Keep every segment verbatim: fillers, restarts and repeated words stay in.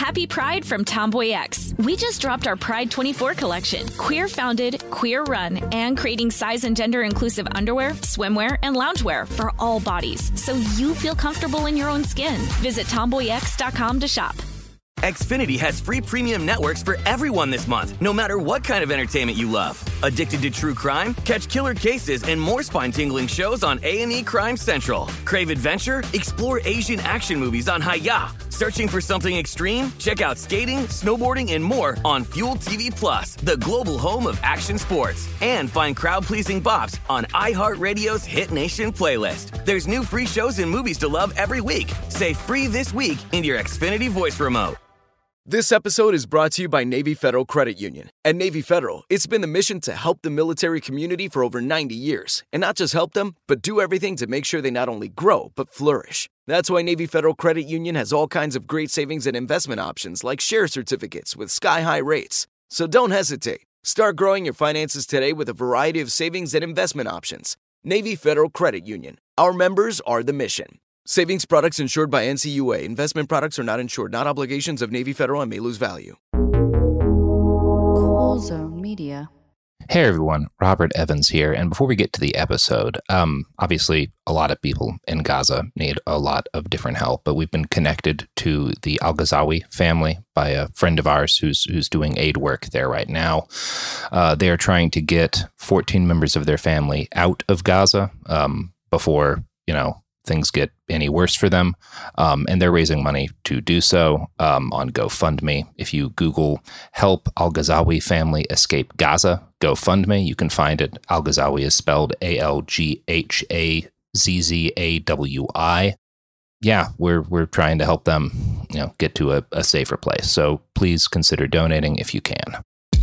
Happy Pride from Tomboy X. We just dropped our Pride twenty-four collection. Queer founded, queer run, and creating size and gender inclusive underwear, swimwear, and loungewear for all bodies, so you feel comfortable in your own skin. Visit tomboy x dot com to shop. Xfinity has free premium networks for everyone this month, no matter what kind of entertainment you love. Addicted to true crime? Catch killer cases and more spine-tingling shows on A and E Crime Central. Crave adventure? Explore Asian action movies on Hi-Ya. Searching for something extreme? Check out skating, snowboarding, and more on Fuel T V Plus, the global home of action sports. And find crowd-pleasing bops on iHeartRadio's Hit Nation playlist. There's new free shows and movies to love every week. Say free this week in your Xfinity voice remote. This episode is brought to you by Navy Federal Credit Union. At Navy Federal, it's been the mission to help the military community for over ninety years. And not just help them, but do everything to make sure they not only grow, but flourish. That's why Navy Federal Credit Union has all kinds of great savings and investment options like share certificates with sky-high rates. So don't hesitate. Start growing your finances today with a variety of savings and investment options. Navy Federal Credit Union. Our members are the mission. Savings products insured by N C U A. Investment products are not insured, not obligations of Navy Federal and may lose value. Cool Zone Media. Hey everyone, Robert Evans here. And before we get to the episode, um, obviously a lot of people in Gaza need a lot of different help, but we've been connected to the Al-Ghazawi family by a friend of ours who's who's doing aid work there right now. Uh, they're trying to get fourteen members of their family out of Gaza um, before, you know, things get any worse for them, um, and they're raising money to do so um, on GoFundMe. If you Google Help Al-Ghazawi Family Escape Gaza GoFundMe, you can find it. Al-Ghazawi is spelled A L G H A Z Z A W I. Yeah, we're we're trying to help them, you know, get to a, a safer place. So please consider donating if you can.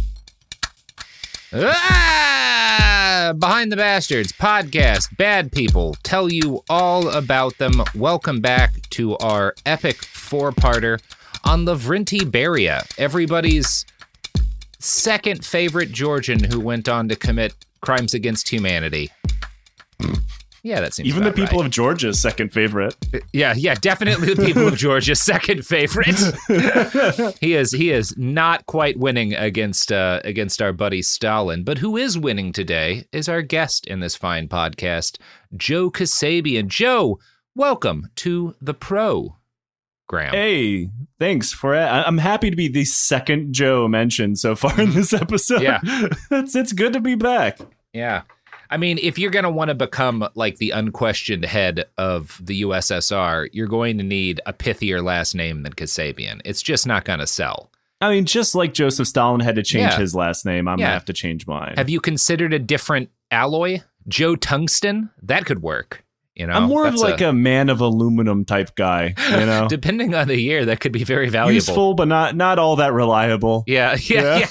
Ah! Behind the Bastards podcast, bad people, tell you all about them. Welcome back to our epic four-parter on Lavrenti Beria, everybody's second favorite Georgian who went on to commit crimes against humanity. Yeah, that seems Even the about people right. of Georgia's second favorite. Yeah, yeah, definitely the people of Georgia's second favorite. he is he is not quite winning against uh, against our buddy Stalin, but who is winning today is our guest in this fine podcast, Joe Kasabian. Joe, welcome to the program. Hey, thanks for it. I'm happy to be the second Joe mentioned so far in this episode. Yeah, it's it's good to be back. Yeah. I mean, if you're going to want to become like the unquestioned head of the U S S R, you're going to need a pithier last name than Kasabian. It's just not going to sell. I mean, just like Joseph Stalin had to change Yeah. his last name, I'm Yeah. going to have to change mine. Have you considered a different alloy? Joe Tungsten? That could work. You know, I'm more of That's like a, a man of aluminum type guy, you know? Depending on the year, that could be very valuable. Useful, but not not all that reliable. Yeah, yeah,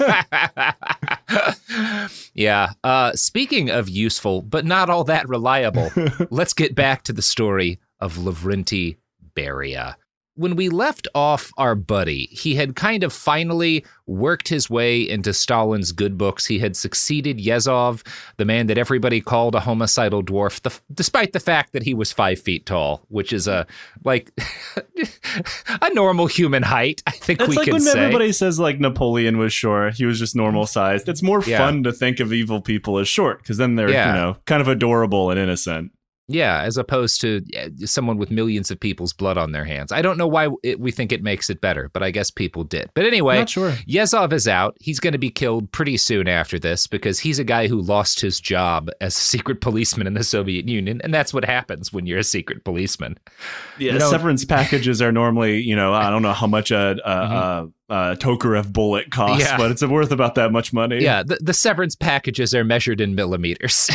yeah. yeah. Uh, speaking of useful, but not all that reliable, let's get back to the story of Lavrenti Beria. When we left off our buddy, he had kind of finally worked his way into Stalin's good books. He had succeeded Yezhov, the man that everybody called a homicidal dwarf, the, despite the fact that he was five feet tall, which is a like a normal human height, I think It's we like could when say. everybody says like Napoleon was short, he was just normal sized. It's more Yeah. fun to think of evil people as short because then they're, Yeah. you know, kind of adorable and innocent. Yeah, as opposed to uh, someone with millions of people's blood on their hands. I don't know why it, we think it makes it better, but I guess people did. But anyway, Not sure. Yezhov is out. He's going to be killed pretty soon after this because he's a guy who lost his job as a secret policeman in the Soviet Union, and that's what happens when you're a secret policeman. Yeah, You know- severance packages are normally, you know, I don't know how much a, a, a, a Tokarev bullet costs, Yeah. but it's worth about that much money. Yeah, the, the severance packages are measured in millimeters.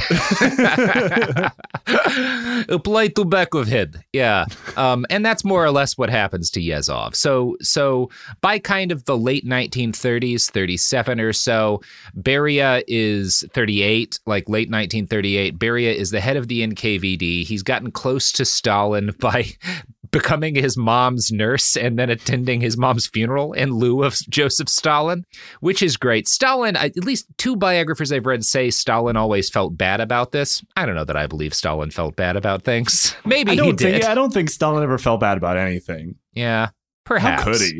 Apply tobacco head. Yeah. Um, and that's more or less what happens to Yezhov. So so by kind of the late nineteen thirties, thirty-seven or so, Beria is thirty-eight, like late nineteen thirty-eight. Beria is the head of the N K V D. He's gotten close to Stalin by becoming his mom's nurse and then attending his mom's funeral in lieu of Joseph Stalin, which is great. Stalin, at least two biographers I've read say Stalin always felt bad about this. I don't know that I believe Stalin felt bad about things. Maybe I don't he think, did. I don't think Stalin ever felt bad about anything. Yeah, perhaps. How could he?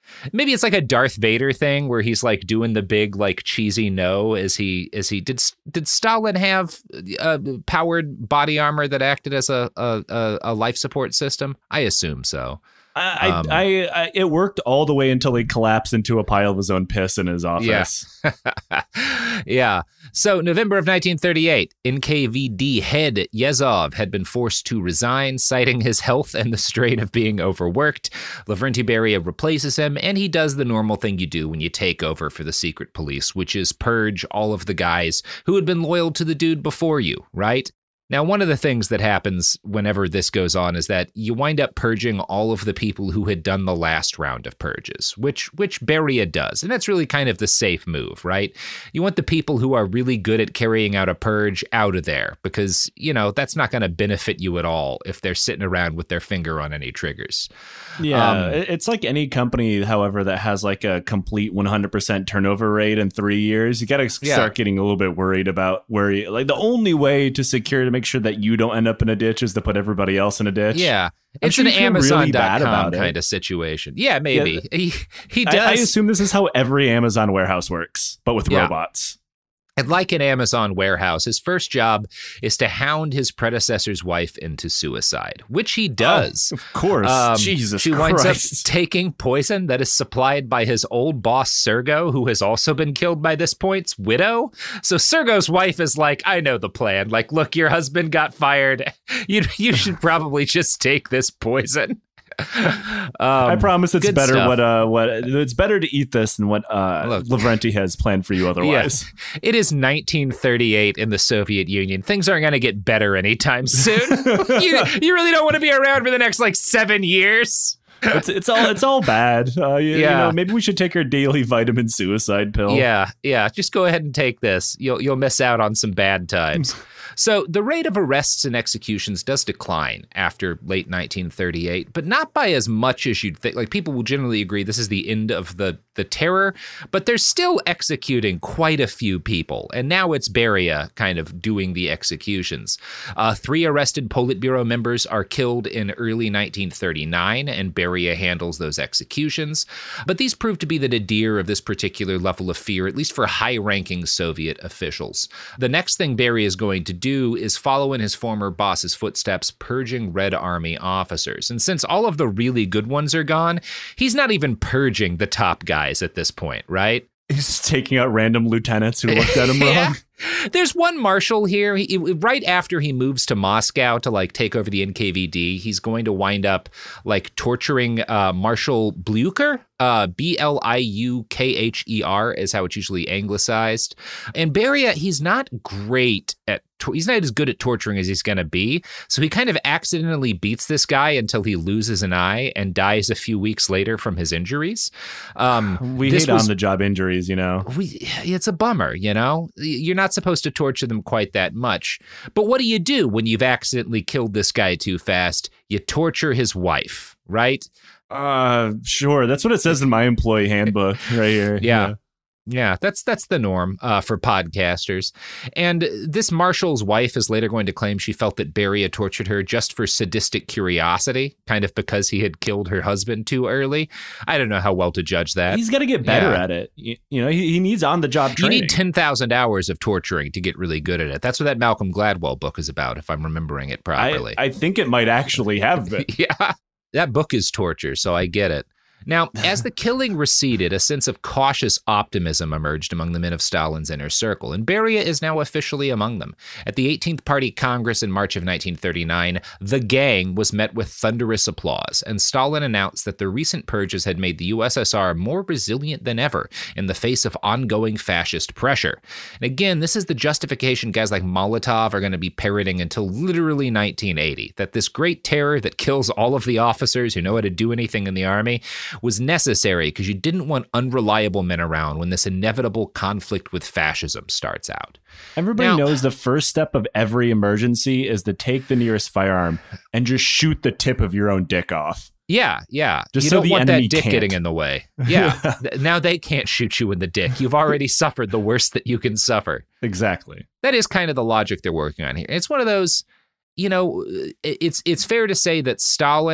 Maybe it's like a Darth Vader thing where he's like doing the big like cheesy no as he as he did. Did Stalin have uh, powered body armor that acted as a, a a life support system? I assume so. I, um, I, I, it worked all the way until he collapsed into a pile of his own piss in his office. Yeah. yeah. So November of nineteen thirty-eight, N K V D head Yezhov had been forced to resign, citing his health and the strain of being overworked. Lavrentiy Beria replaces him, and he does the normal thing you do when you take over for the secret police, which is purge all of the guys who had been loyal to the dude before you, right? Now, one of the things that happens whenever this goes on is that you wind up purging all of the people who had done the last round of purges, which which Beria does. And that's really kind of the safe move, right? You want the people who are really good at carrying out a purge out of there because, you know, that's not going to benefit you at all if they're sitting around with their finger on any triggers. Yeah, um, it's like any company, however, that has like a complete one hundred percent turnover rate in three years. You got to yeah. start getting a little bit worried about where you, like the only way to secure to make sure that you don't end up in a ditch is to put everybody else in a ditch. Yeah. I'm It's sure an you feel Amazon really dot bad com about it. kind of situation. Yeah, maybe. Yeah. He, he does. I, I assume this is how every Amazon warehouse works, but with Yeah. robots. And like an Amazon warehouse, his first job is to hound his predecessor's wife into suicide, which he does. Oh, of course. Um, Jesus she winds Christ. up taking poison that is supplied by his old boss, Sergo, who has also been killed by this point's widow. So Sergo's wife is like, I know the plan. Like, look, your husband got fired. You, you should probably just take this poison. Um, I promise it's good better stuff. what uh what it's better to eat this than what uh Look. Lavrentiy has planned for you otherwise. Yes. It is nineteen thirty-eight in the Soviet Union. Things aren't going to get better anytime soon. you, you really don't want to be around for the next like seven years. It's it's all it's all bad. Uh, you, Yeah. you know, maybe we should take our daily vitamin suicide pill. Yeah, yeah. Just go ahead and take this. You'll you'll miss out on some bad times. So the rate of arrests and executions does decline after late nineteen thirty-eight, but not by as much as you'd think. Like people will generally agree this is the end of the the terror, but they're still executing quite a few people. And now it's Beria kind of doing the executions. Uh, three arrested Politburo members are killed in early nineteen thirty-nine, and Beria handles those executions. But these prove to be the nadir of this particular level of fear, at least for high-ranking Soviet officials. The next thing Beria is going to do is follow in his former boss's footsteps, purging Red Army officers. And since all of the really good ones are gone, he's not even purging the top guys at this point, right? He's just taking out random lieutenants who looked at him Yeah. wrong. There's one marshal here. He, right after he moves to Moscow to like take over the N K V D, he's going to wind up like torturing uh, Marshal Blucher. Uh, B L I U K H E R is how it's usually anglicized. And Beria, he's not great at he's not as good at torturing as he's going to be. So he kind of accidentally beats this guy until he loses an eye and dies a few weeks later from his injuries. Um, We this hate was- on the job injuries, you know. we, it's a bummer, you know? You're not supposed to torture them quite that much. But what do you do when you've accidentally killed this guy too fast? You torture his wife, right? Uh, sure. That's what it says in my employee handbook right here. Yeah. Yeah, that's that's the norm uh, for podcasters. And this marshal's wife is later going to claim she felt that Beria tortured her just for sadistic curiosity, kind of because he had killed her husband too early. I don't know how well to judge that. He's got to get better Yeah. at it. You, you know, he, he needs on-the-job You training. need ten thousand hours of torturing to get really good at it. That's what that Malcolm Gladwell book is about, if I'm remembering it properly. I, I think it might actually have been. Yeah, that book is torture, so I get it. Now, as the killing receded, a sense of cautious optimism emerged among the men of Stalin's inner circle, and Beria is now officially among them. At the eighteenth Party Congress in March of nineteen thirty-nine, the gang was met with thunderous applause, and Stalin announced that the recent purges had made the U S S R more resilient than ever in the face of ongoing fascist pressure. And again, this is the justification guys like Molotov are going to be parroting until literally nineteen eighty, that this great terror that kills all of the officers who know how to do anything in the army was necessary because you didn't want unreliable men around when this inevitable conflict with fascism starts out. Everybody Now- knows the first step of every emergency is to take the nearest firearm and just shoot the tip of your own dick off. Yeah, yeah. Just you so don't the want that enemy dick can't. getting in the way. Yeah. Th- now they can't shoot you in the dick. You've already suffered the worst that you can suffer. Exactly. That is kind of the logic they're working on here. It's one of those, you know, it- it's it's fair to say that Stalin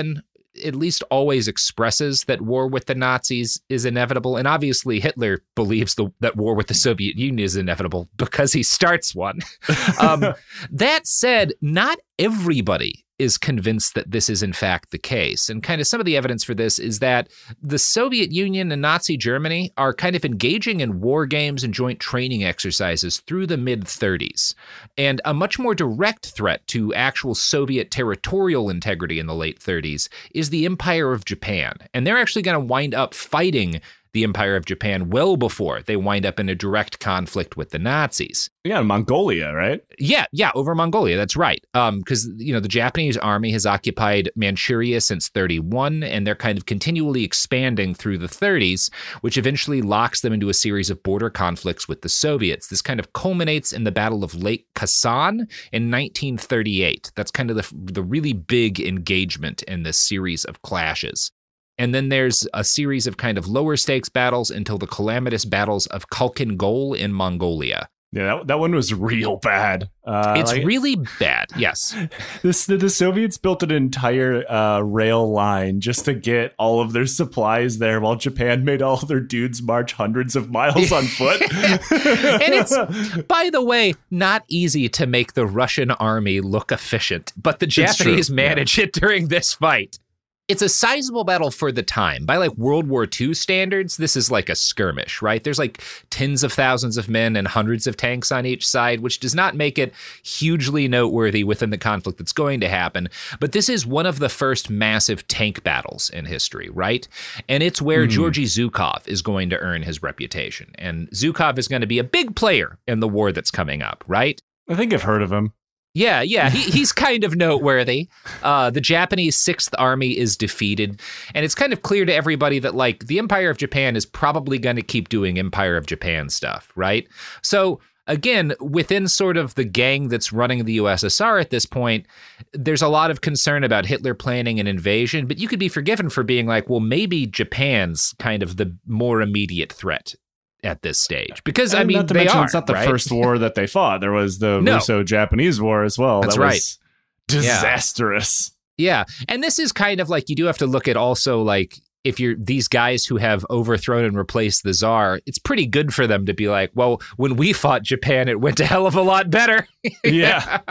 at least always expresses that war with the Nazis is inevitable. And obviously Hitler believes the, that war with the Soviet Union is inevitable because he starts one. um, that said, not everybody is convinced that this is in fact the case. And kind of some of the evidence for this is that the Soviet Union and Nazi Germany are kind of engaging in war games and joint training exercises through the mid thirties. And a much more direct threat to actual Soviet territorial integrity in the late thirties is the Empire of Japan. And they're actually going to wind up fighting the Empire of Japan well before they wind up in a direct conflict with the Nazis. Yeah, Mongolia, right? Yeah, yeah, over Mongolia, that's right. Um, because, you know, the Japanese army has occupied Manchuria since thirty-one, and they're kind of continually expanding through the thirties, which eventually locks them into a series of border conflicts with the Soviets. This kind of culminates in the Battle of Lake Khasan in nineteen thirty-eight. That's kind of the, the really big engagement in this series of clashes. And then there's a series of kind of lower stakes battles until the calamitous battles of Khalkhin Gol in Mongolia. Yeah, that, that one was real bad. Uh, it's like, really bad, yes. This, the, the Soviets built an entire uh, rail line just to get all of their supplies there, while Japan made all of their dudes march hundreds of miles on foot. And it's, by the way, not easy to make the Russian army look efficient, but the Japanese manage yeah. it during this fight. It's a sizable battle for the time. By like World War Two standards, this is like a skirmish, right? There's like tens of thousands of men and hundreds of tanks on each side, which does not make it hugely noteworthy within the conflict that's going to happen. But this is one of the first massive tank battles in history, right? And it's where mm. Georgy Zhukov is going to earn his reputation. And Zhukov is going to be a big player in the war that's coming up, right? I think I've heard of him. Yeah, yeah, he, he's kind of noteworthy. Uh, the Japanese Sixth Army is defeated, and it's kind of clear to everybody that, like, the Empire of Japan is probably going to keep doing Empire of Japan stuff, right? So, again, within sort of the gang that's running the U S S R at this point, there's a lot of concern about Hitler planning an invasion, but you could be forgiven for being like, well, maybe Japan's kind of the more immediate threat at this stage, because and I mean, not to they mention, are, it's not the right? first war that they fought. There was the no. Russo-Japanese War as well. That's that right. was disastrous. Yeah. yeah, and this is kind of like, you do have to look at also like, if you're these guys who have overthrown and replaced the Tsar, it's pretty good for them to be like, well, when we fought Japan, it went a hell of a lot better. Yeah,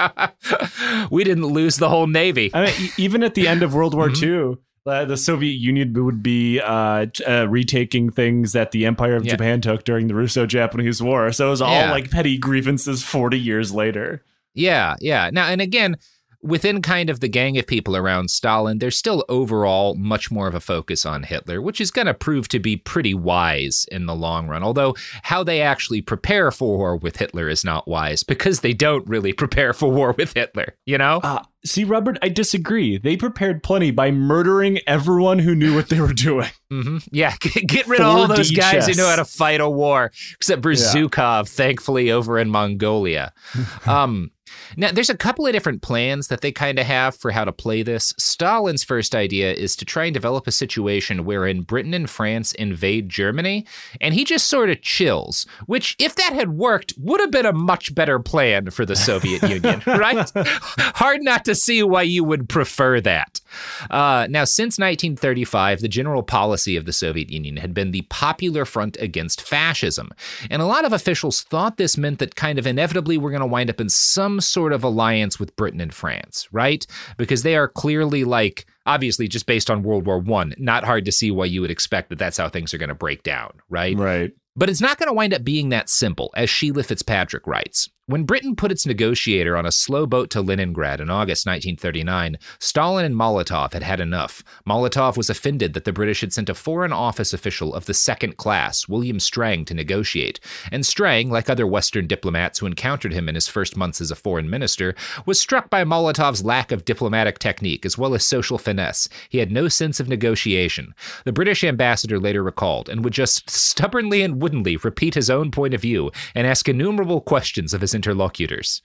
we didn't lose the whole Navy. I mean, even at the end of World War mm-hmm. Two. Uh, the Soviet Union would be uh, uh, retaking things that the Empire of yeah. Japan took during the Russo-Japanese War. So it was all yeah. like petty grievances forty years later. Yeah, yeah. Now, and again, within kind of the gang of people around Stalin, there's still overall much more of a focus on Hitler, which is going to prove to be pretty wise in the long run. Although how they actually prepare for war with Hitler is not wise, because they don't really prepare for war with Hitler, you know? Uh, see, Robert, I disagree. They prepared plenty by murdering everyone who knew what they were doing. Mm-hmm. Yeah, get rid of all those guys who know how to fight a war, except for yeah. Zhukov, thankfully, over in Mongolia. um, Now, there's a couple of different plans that they kind of have for how to play this. Stalin's first idea is to try and develop a situation wherein Britain and France invade Germany, and he just sort of chills, which, if that had worked, would have been a much better plan for the Soviet Union, right? Hard not to see why you would prefer that. Uh, now, since nineteen thirty-five, the general policy of the Soviet Union had been the Popular Front Against Fascism, and a lot of officials thought this meant that kind of inevitably we're going to wind up in some sort of alliance with Britain and France, right? Because they are clearly, like, obviously just based on World War One, not hard to see why you would expect that that's how things are going to break down, right? Right. But it's not going to wind up being that simple, as Sheila Fitzpatrick writes. When Britain put its negotiator on a slow boat to Leningrad in August nineteen thirty-nine, Stalin and Molotov had had enough. Molotov was offended that the British had sent a Foreign Office official of the second class, William Strang, to negotiate. And Strang, like other Western diplomats who encountered him in his first months as a foreign minister, was struck by Molotov's lack of diplomatic technique as well as social finesse. He had no sense of negotiation. The British ambassador later recalled, and would just stubbornly and woodenly repeat his own point of view and ask innumerable questions of his interlocutors.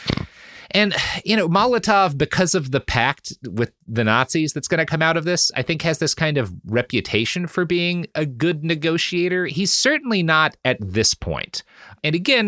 And, you know, Molotov, because of the pact with the Nazis that's going to come out of this, I think has this kind of reputation for being a good negotiator. He's certainly not at this point. And again,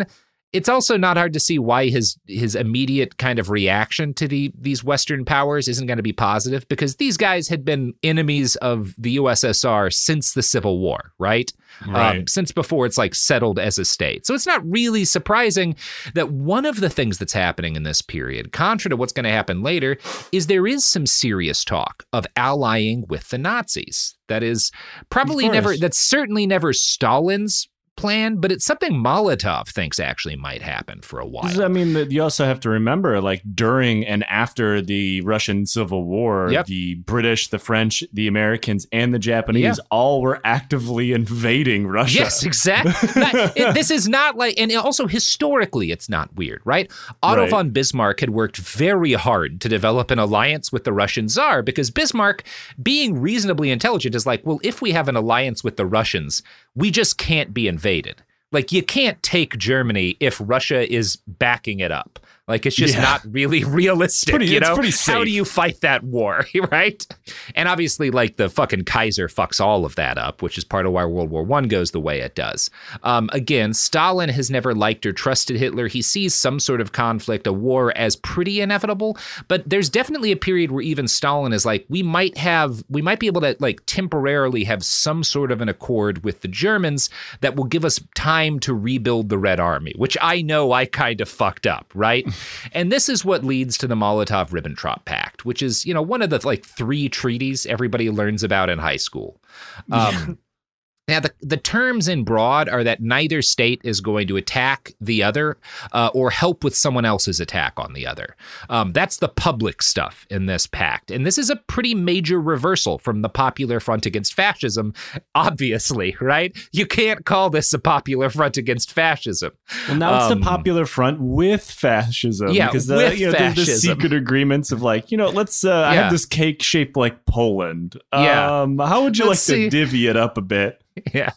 It's also not hard to see why his his immediate kind of reaction to the these Western powers isn't going to be positive, because these guys had been enemies of the U S S R since the Civil War, right? Right. Um, since before it's like settled as a state. So it's not really surprising that one of the things that's happening in this period, contrary to what's going to happen later, is there is some serious talk of allying with the Nazis. That is probably never, that's certainly never Stalin's plan, but it's something Molotov thinks actually might happen for a while. I mean, you also have to remember, like, during and after the Russian Civil War, yep. the British, the French, the Americans, and the Japanese yeah. all were actively invading Russia. Yes, exactly. That, it, this is not like, and also historically, it's not weird, right? Otto right. von Bismarck had worked very hard to develop an alliance with the Russian Tsar, because Bismarck, being reasonably intelligent, is like, well, if we have an alliance with the Russians, we just can't be invaded. Like, you can't take Germany if Russia is backing it up. Like, it's just yeah. not really realistic, pretty, you know? It's pretty safe. How do you fight that war, right? And obviously, like, the fucking Kaiser fucks all of that up, which is part of why World War One goes the way it does. Um, again, Stalin has never liked or trusted Hitler. He sees some sort of conflict, a war, as pretty inevitable. But there's definitely a period where even Stalin is like, we might have, we might be able to, like, temporarily have some sort of an accord with the Germans that will give us time to rebuild the Red Army, which I know I kind of fucked up, right? And this is what leads to the Molotov-Ribbentrop Pact, which is, you know, one of the like three treaties everybody learns about in high school. Um, Now, the, the terms in broad are that neither state is going to attack the other uh, or help with someone else's attack on the other. Um, that's the public stuff in this pact. And this is a pretty major reversal from the Popular Front Against Fascism, obviously, right? You can't call this a Popular Front Against Fascism. Well, now it's um, the Popular Front with fascism. Yeah, because the, with you know, fascism. The secret agreements of like, you know, let's, uh, I Yeah. have this cake shaped like Poland. Yeah. Um, how would you Let's like see. to divvy it up a bit? Yeah.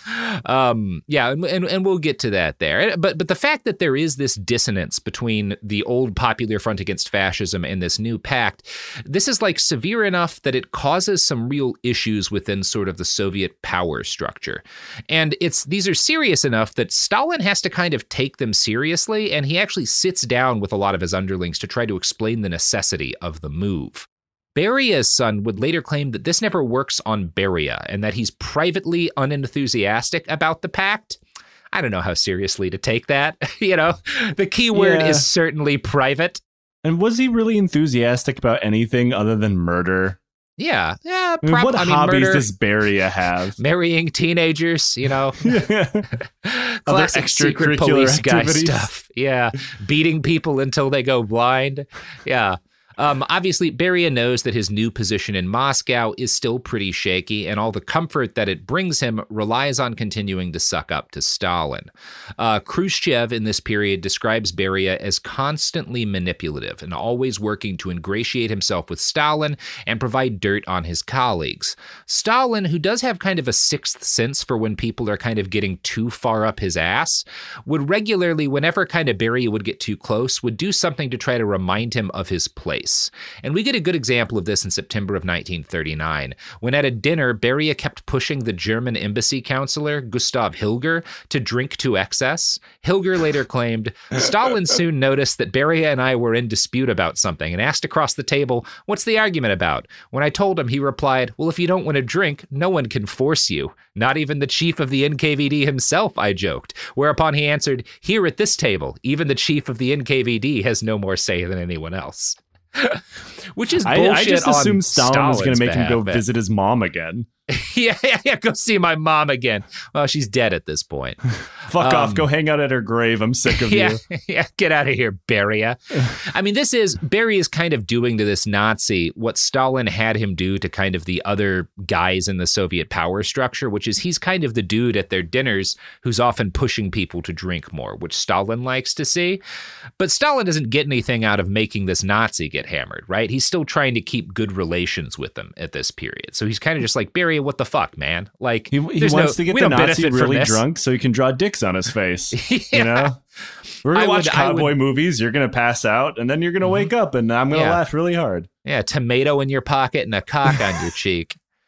Um, yeah, and, and and we'll get to that there. But but the fact that there is this dissonance between the old Popular Front Against Fascism and this new pact, this is like severe enough that it causes some real issues within sort of the Soviet power structure. And it's these are serious enough that Stalin has to kind of take them seriously, and he actually sits down with a lot of his underlings to try to explain the necessity of the move. Beria's son would later claim that this never works on Beria and that he's privately unenthusiastic about the pact. I don't know how seriously to take that. You know, the key word Yeah. is certainly private. And was he really enthusiastic about anything other than murder? Yeah. Yeah. I mean, prob- what I mean, hobbies murder, does Beria have? marrying teenagers, you know, classic secret extracurricular police guy activities? stuff. Yeah. Beating people until they go blind. Yeah. Um, obviously, Beria knows that his new position in Moscow is still pretty shaky, and all the comfort that it brings him relies on continuing to suck up to Stalin. Uh, Khrushchev in this period describes Beria as constantly manipulative and always working to ingratiate himself with Stalin and provide dirt on his colleagues. Stalin, who does have kind of a sixth sense for when people are kind of getting too far up his ass, would regularly, whenever kind of Beria would get too close, would do something to try to remind him of his place. And we get a good example of this in September of nineteen thirty-nine, when at a dinner, Beria kept pushing the German embassy counselor, Gustav Hilger, to drink to excess. Hilger later claimed, Stalin soon noticed that Beria and I were in dispute about something and asked across the table, what's the argument about? When I told him, he replied, well, if you don't want to drink, no one can force you. Not even the chief of the N K V D himself, I joked. Whereupon he answered, here at this table, even the chief of the N K V D has no more say than anyone else. Which is bullshit. I, I just assumed Stalin Stalin's was going to make behalf, him go man. visit his mom again. yeah, yeah, yeah, go see my mom again. Well, she's dead at this point. Fuck Um, off. Go hang out at her grave. I'm sick of yeah, you. yeah, get out of here, Beria. I mean, this is, Beria is kind of doing to this Nazi what Stalin had him do to kind of the other guys in the Soviet power structure, which is he's kind of the dude at their dinners who's often pushing people to drink more, which Stalin likes to see. But Stalin doesn't get anything out of making this Nazi get hammered, right? He's still trying to keep good relations with them at this period. So he's kind of just like, Beria, what the fuck, man? Like, He, he there's wants no, to get we the don't Nazi benefit from really this. drunk so he can draw dicks on his face. Yeah. You know? We're going I to watch would- I cowboy would- movies. You're going to pass out, and then you're going to wake up, and I'm going to Yeah. laugh really hard. Yeah, tomato in your pocket and a cock on your cheek.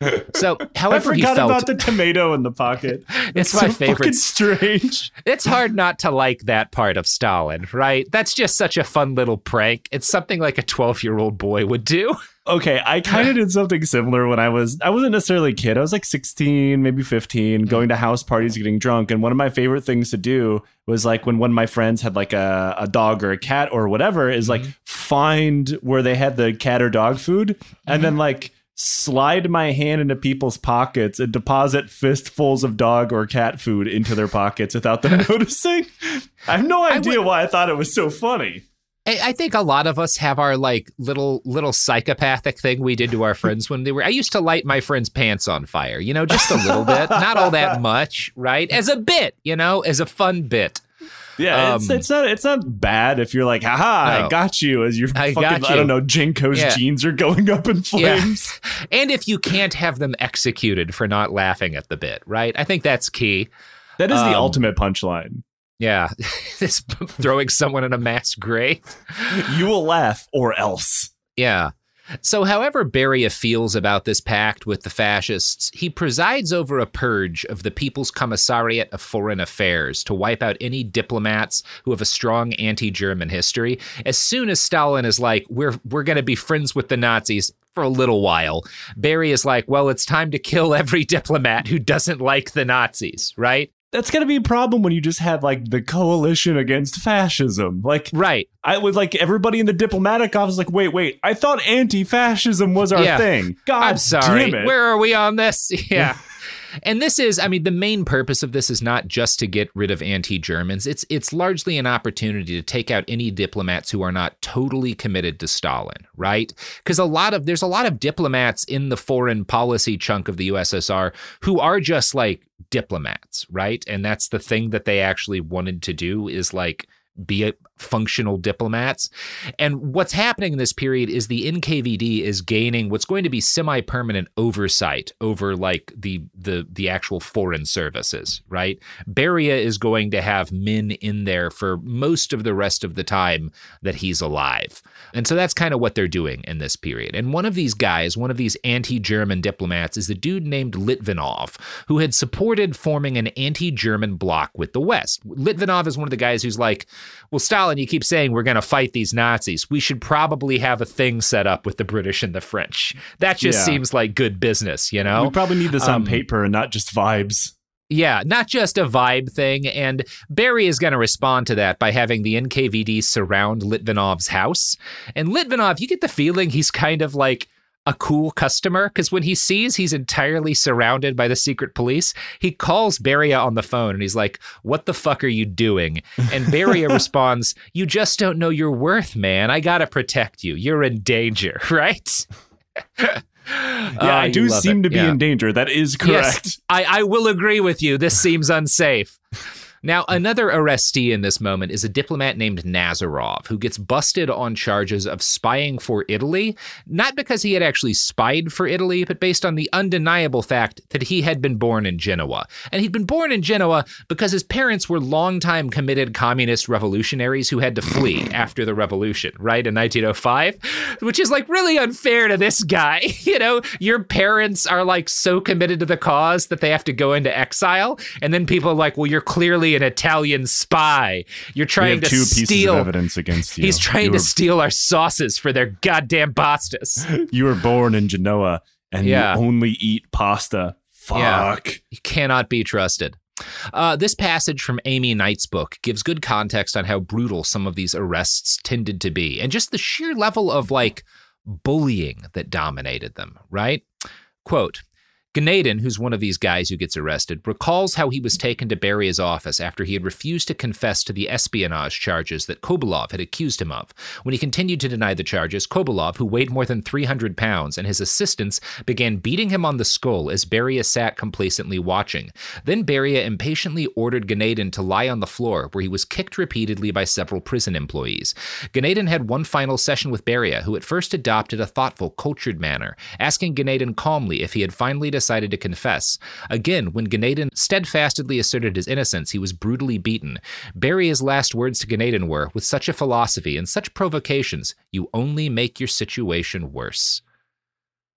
So, however, I he forgot felt about the tomato in the pocket. It's so my favorite. Fucking strange. It's hard not to like that part of Stalin, right? That's just such a fun little prank. It's something like a twelve-year-old boy would do. Okay, I kind of did something similar when I was, I wasn't necessarily a kid. I was like sixteen, maybe fifteen, going to house parties, getting drunk. And one of my favorite things to do was like when one of my friends had like a, a dog or a cat or whatever, is like find where they had the cat or dog food and then like slide my hand into people's pockets and deposit fistfuls of dog or cat food into their pockets without them noticing. I have no idea I would- why I thought it was so funny. I think a lot of us have our like little little psychopathic thing we did to our friends when they were. I used to light my friends' pants on fire, you know, just a little bit, not all that much, right? As a bit, you know, as a fun bit. Yeah, um, it's, it's not it's not bad if you're like, haha, no, I got you. As your fucking, I, I don't know, Jinko's yeah. jeans are going up in flames. Yeah. And if you can't have them executed for not laughing at the bit, right? I think that's key. That is um, the ultimate punchline. Yeah, this throwing someone in a mass grave. You will laugh or else. Yeah. So however Beria feels about this pact with the fascists, he presides over a purge of the People's Commissariat of Foreign Affairs to wipe out any diplomats who have a strong anti-German history. As soon as Stalin is like, we're we're going to be friends with the Nazis for a little while, Beria is like, well, it's time to kill every diplomat who doesn't like the Nazis, right? That's going to be a problem when you just have like the coalition against fascism. Like, right. I was like everybody in the diplomatic office, like, wait, wait, I thought anti-fascism was our yeah. thing. God I'm sorry. damn it. Where are we on this? Yeah. And this is, I mean, the main purpose of this is not just to get rid of anti-Germans. It's it's largely an opportunity to take out any diplomats who are not totally committed to Stalin, right? Because a lot of there's a lot of diplomats in the foreign policy chunk of the U S S R who are just like diplomats, right? And that's the thing that they actually wanted to do is like be a functional diplomats. And what's happening in this period is the N K V D is gaining what's going to be semi-permanent oversight over like the the the actual foreign services, right? Beria is going to have men in there for most of the rest of the time that he's alive. And so that's kind of what they're doing in this period. And one of these guys, one of these anti-German diplomats is a dude named Litvinov, who had supported forming an anti-German bloc with the West. Litvinov is one of the guys who's like, well, Stalin, you keep saying we're going to fight these Nazis. We should probably have a thing set up with the British and the French. That just yeah. seems like good business, you know? We probably need this um, on paper and not just vibes. Yeah, not just a vibe thing. And Beria is going to respond to that by having the N K V D surround Litvinov's house. And Litvinov, you get the feeling he's kind of like a cool customer, because when he sees he's entirely surrounded by the secret police, he calls Beria on the phone and he's like, what the fuck are you doing? And Beria responds, you just don't know your worth, man. I gotta protect you. You're in danger, right? Yeah, uh, I do seem it. to be yeah. in danger. That is correct. Yes, I, I will agree with you. This seems unsafe. Now, another arrestee in this moment is a diplomat named Nazarov, who gets busted on charges of spying for Italy, not because he had actually spied for Italy, but based on the undeniable fact that he had been born in Genoa. And he'd been born in Genoa because his parents were longtime committed communist revolutionaries who had to flee after the revolution, right, in nineteen oh five, which is like really unfair to this guy. You know, your parents are like so committed to the cause that they have to go into exile, and then people are like, well, you're clearly an Italian spy. You're trying to two steal pieces of evidence against you. He's trying you to were, steal our sauces for their goddamn pastas. You were born in Genoa and yeah. you only eat pasta. Fuck. Yeah. You cannot be trusted. Uh, this passage from Amy Knight's book gives good context on how brutal some of these arrests tended to be, and just the sheer level of like bullying that dominated them, right? Quote, Gnadin, who's one of these guys who gets arrested, recalls how he was taken to Beria's office after he had refused to confess to the espionage charges that Kobalov had accused him of. When he continued to deny the charges, Kobalov, who weighed more than three hundred pounds, and his assistants began beating him on the skull as Beria sat complacently watching. Then Beria impatiently ordered Gnadin to lie on the floor, where he was kicked repeatedly by several prison employees. Gnadin had one final session with Beria, who at first adopted a thoughtful, cultured manner, asking Gnadin calmly if he had finally decided decided to confess. Again, when Gnadin steadfastly asserted his innocence, he was brutally beaten. Beria's last words to Gnadin were, with such a philosophy and such provocations, you only make your situation worse.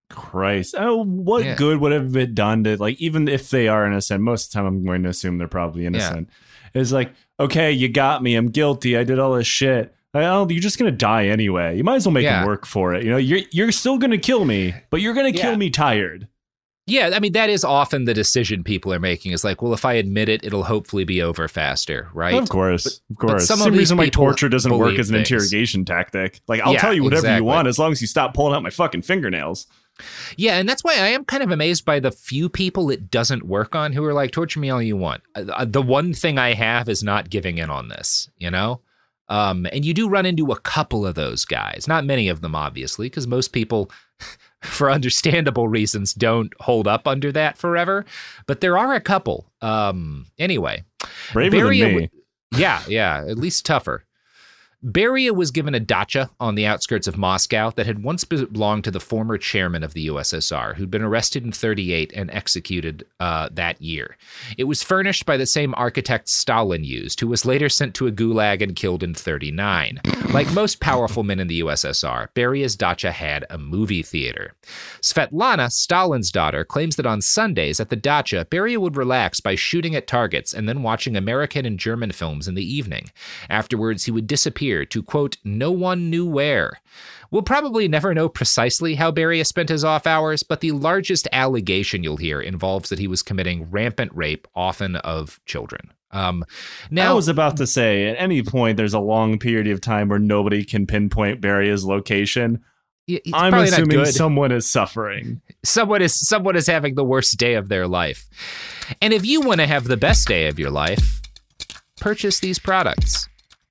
Christ. Oh, what Yeah. good would have been done to, like, even if they are innocent, most of the time I'm going to assume they're probably innocent. Yeah. It's like, okay, you got me. I'm guilty. I did all this shit. Well, you're just going to die anyway. You might as well make yeah. him work for it. You know, you're, you're still going to kill me, but you're going to yeah. kill me tired. Yeah, I mean, that is often the decision people are making is like, well, if I admit it, it'll hopefully be over faster, right? Of course, but, of course. Some Same of reason why people torture doesn't work as an things. interrogation tactic. Like, I'll yeah, tell you whatever exactly. you want as long as you stop pulling out my fucking fingernails. Yeah, and that's why I am kind of amazed by the few people it doesn't work on who are like, torture me all you want. Uh, the one thing I have is not giving in on this, you know? Um, and you do run into a couple of those guys. Not many of them, obviously, because most people, for understandable reasons, don't hold up under that forever. But there are a couple. Um, anyway. Braver Beria than me. W- yeah, yeah, at least tougher. Beria was given a dacha on the outskirts of Moscow that had once belonged to the former chairman of the U S S R, who'd been arrested in thirty-eight and executed uh, that year. It was furnished by the same architect Stalin used, who was later sent to a gulag and killed in thirty-nine. Like most powerful men in the U S S R, Beria's dacha had a movie theater. Svetlana, Stalin's daughter, claims that on Sundays at the dacha, Beria would relax by shooting at targets and then watching American and German films in the evening. Afterwards, he would disappear to, quote, no one knew where. We'll probably never know precisely how Beria spent his off hours, but the largest allegation you'll hear involves that he was committing rampant rape, often of children. Um, now, I was about to say, at any point, there's a long period of time where nobody can pinpoint Beria's location. I'm assuming someone is suffering. Someone is someone is having the worst day of their life. And if you want to have the best day of your life, purchase these products.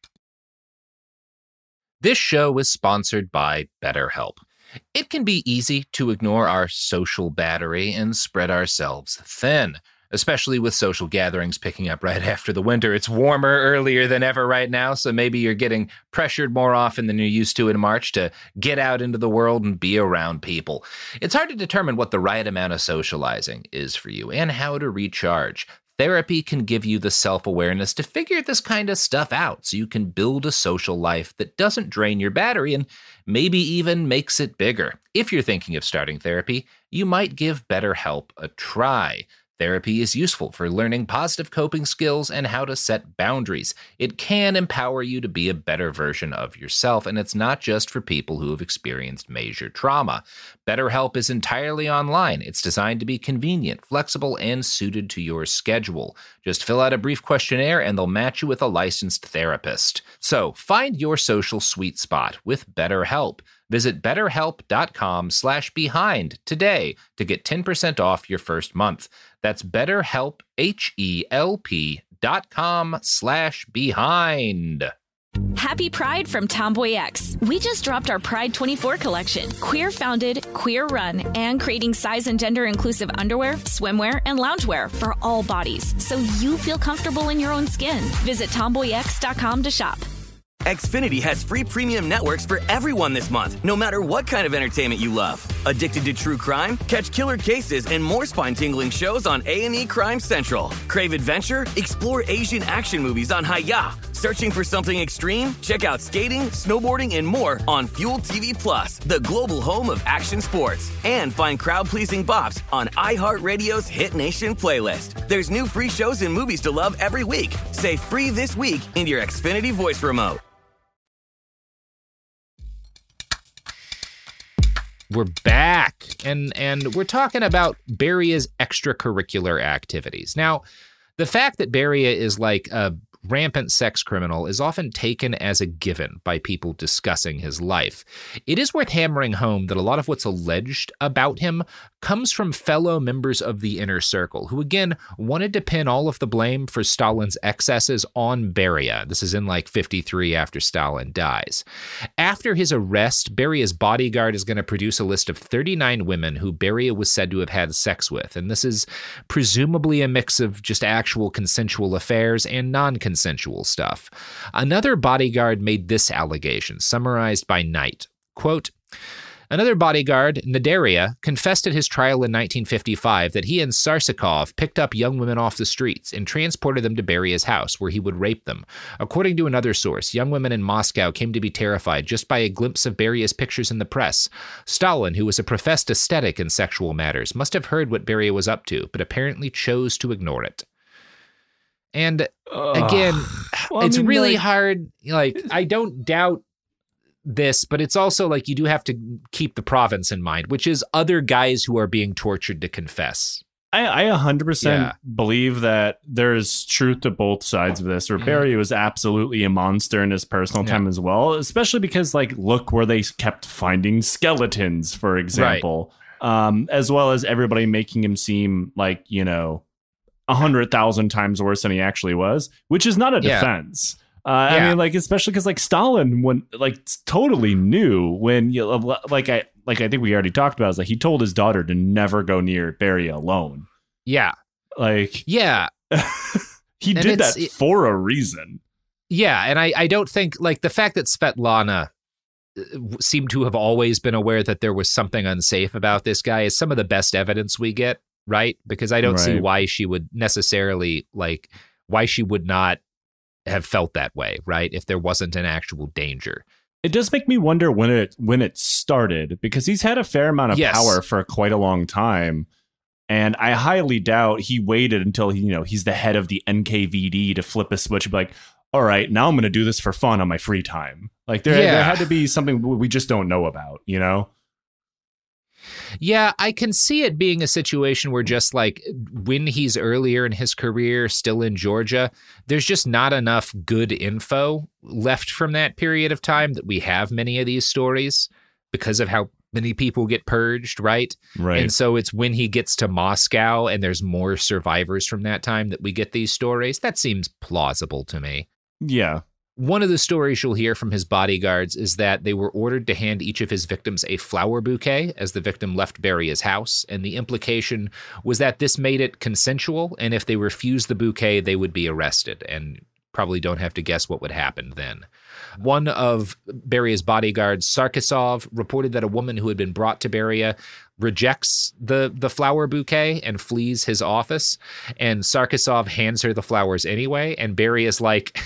This show is sponsored by BetterHelp. It can be easy to ignore our social battery and spread ourselves thin, especially with social gatherings picking up right after the winter. It's warmer earlier than ever right now, so maybe you're getting pressured more often than you're used to in March to get out into the world and be around people. It's hard to determine what the right amount of socializing is for you and how to recharge. Therapy can give you the self-awareness to figure this kind of stuff out so you can build a social life that doesn't drain your battery and maybe even makes it bigger. If you're thinking of starting therapy, you might give BetterHelp a try. Therapy is useful for learning positive coping skills and how to set boundaries. It can empower you to be a better version of yourself, and it's not just for people who have experienced major trauma. BetterHelp is entirely online. It's designed to be convenient, flexible, and suited to your schedule. Just fill out a brief questionnaire and they'll match you with a licensed therapist. So find your social sweet spot with BetterHelp. Visit betterhelp.com slash behind today to get ten percent off your first month. That's betterhelp, H-E-L-P dot com slash behind. Happy Pride from Tomboy X. We just dropped our Pride twenty-four collection. Queer founded, queer run, and creating size and gender inclusive underwear, swimwear, and loungewear for all bodies, so you feel comfortable in your own skin. Visit tomboy x dot com to shop. Xfinity has free premium networks for everyone this month, no matter what kind of entertainment you love. Addicted to true crime? Catch killer cases and more spine-tingling shows on A and E Crime Central. Crave adventure? Explore Asian action movies on Hi-Ya. Searching for something extreme? Check out skating, snowboarding, and more on Fuel T V Plus, the global home of action sports. And find crowd-pleasing bops on iHeartRadio's Hit Nation playlist. There's new free shows and movies to love every week. Say free this week in your Xfinity voice remote. We're back, and and we're talking about Beria's extracurricular activities. Now, the fact that Beria is like a rampant sex criminal is often taken as a given by people discussing his life. It is worth hammering home that a lot of what's alleged about him comes from fellow members of the inner circle, who again wanted to pin all of the blame for Stalin's excesses on Beria. This is in like fifty-three after Stalin dies. After his arrest, Beria's bodyguard is going to produce a list of thirty-nine women who Beria was said to have had sex with, and this is presumably a mix of just actual consensual affairs and non-consensual stuff. Another bodyguard made this allegation, summarized by Knight, quote, Another bodyguard, Nadaria, confessed at his trial in nineteen fifty-five that he and Sarsakov picked up young women off the streets and transported them to Beria's house, where he would rape them. According to another source, young women in Moscow came to be terrified just by a glimpse of Beria's pictures in the press. Stalin, who was a professed ascetic in sexual matters, must have heard what Beria was up to, but apparently chose to ignore it. And again, well, it's I mean, really like, hard. Like, I don't doubt this, but it's also like you do have to keep the province in mind, which is other guys who are being tortured to confess. I, I one hundred percent Yeah. believe that there's truth to both sides of this. Or Beria was absolutely a monster in his personal Yeah. time as well, especially because, like, look where they kept finding skeletons, for example, um, as well as everybody making him seem like, you know, a hundred thousand times worse than he actually was, which is not a Yeah. defense. Uh, Yeah. I mean, like, especially because, like, Stalin, when like totally knew when you like I like I think we already talked about is like he told his daughter to never go near Beria alone. Yeah. Like, Yeah. he And did it's- that for a reason. Yeah. And I, I don't think, like, the fact that Svetlana uh, seemed to have always been aware that there was something unsafe about this guy is some of the best evidence we get, right? Because I don't see Right. why she would necessarily, like, why she would not have felt that way, right? If there wasn't an actual danger. It does make me wonder when it when it started, because he's had a fair amount of Yes. power for quite a long time. And I highly doubt he waited until he, you know, he's the head of the N K V D to flip a switch and be like, all right, now I'm going to do this for fun on my free time. Like there, Yeah. there had to be something we just don't know about, you know? Yeah, I can see it being a situation where just like when he's earlier in his career, still in Georgia, there's just not enough good info left from that period of time that we have many of these stories because of how many people get purged, right? Right. And so it's when he gets to Moscow and there's more survivors from that time that we get these stories. That seems plausible to me. Yeah. One of the stories you'll hear from his bodyguards is that they were ordered to hand each of his victims a flower bouquet as the victim left Beria's house, and the implication was that this made it consensual, and if they refused the bouquet, they would be arrested, and probably don't have to guess what would happen then. One of Beria's bodyguards, Sarkisov, reported that a woman who had been brought to Beria rejects the, the flower bouquet and flees his office, and Sarkisov hands her the flowers anyway, and Beria's like...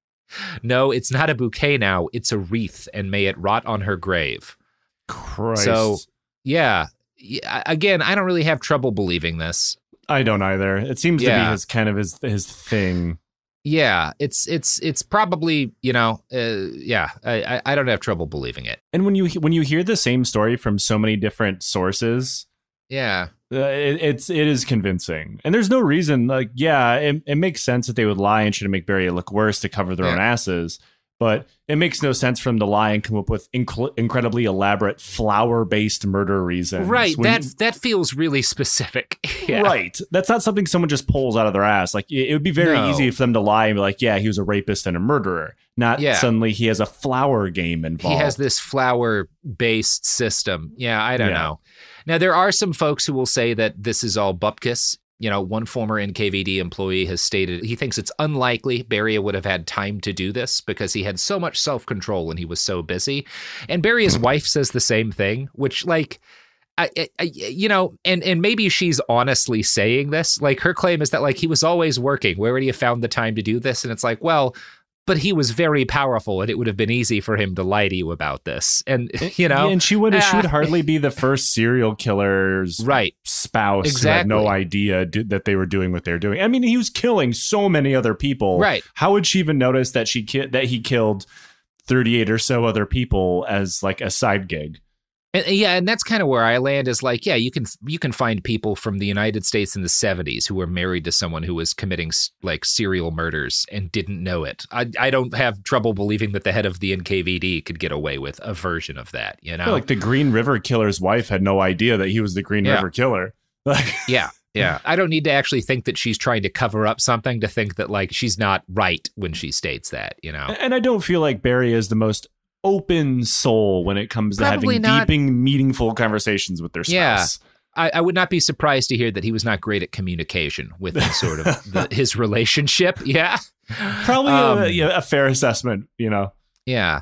No, it's not a bouquet now. It's a wreath, and may it rot on her grave. Christ. So, yeah. Yeah, again, I don't really have trouble believing this. I don't either. It seems to Yeah. be his kind of his his thing. Yeah, it's it's it's probably, you know, uh, yeah. I, I I don't have trouble believing it. And when you when you hear the same story from so many different sources, Yeah, Uh, it, it's it is convincing, and there's no reason. Like, yeah, it, it makes sense that they would lie and try to make Beria look worse to cover their Yeah. own asses, but it makes no sense for them to lie and come up with inc- incredibly elaborate flower-based murder reasons. right. when That you- that feels really specific. Yeah. Right. That's not something someone just pulls out of their ass. Like, it, it would be very No. easy for them to lie and be like, "Yeah, he was a rapist and a murderer." Not Yeah. suddenly he has a flower game involved. He has this flower-based system. Yeah, I don't Yeah. know. Now, there are some folks who will say that this is all bupkis. You know, one former N K V D employee has stated he thinks it's unlikely Beria would have had time to do this because he had so much self-control and he was so busy. And Beria's wife says the same thing, which, like, I, I, you know, and, and maybe she's honestly saying this. Like, her claim is that, like, he was always working. Where would he have found the time to do this? And it's like, well... But he was very powerful, and it would have been easy for him to lie to you about this. And, you know, and she would she ah. would hardly be the first serial killer's right. spouse who had no Exactly. idea do, that they were doing what they were doing. I mean, he was killing so many other people. Right. How would she even notice that she ki- that he killed thirty-eight or so other people as like a side gig? And, yeah, and that's kind of where I land is like, yeah, you can you can find people from the United States in the seventies who were married to someone who was committing s- like serial murders and didn't know it. I I don't have trouble believing that the head of the N K V D could get away with a version of that, you know? Like the Green River Killer's wife had no idea that he was the Green Yeah. River Killer. Like, Yeah. Yeah. I don't need to actually think that she's trying to cover up something to think that like she's not right when she states that, you know? and I don't feel like Beria is the most open soul when it comes to Probably having not. deeping, meaningful conversations with their Yeah. spouse. I, I would not be surprised to hear that he was not great at communication with sort of the, his relationship. Yeah. Probably Um, a, yeah, a fair assessment, you know. Yeah.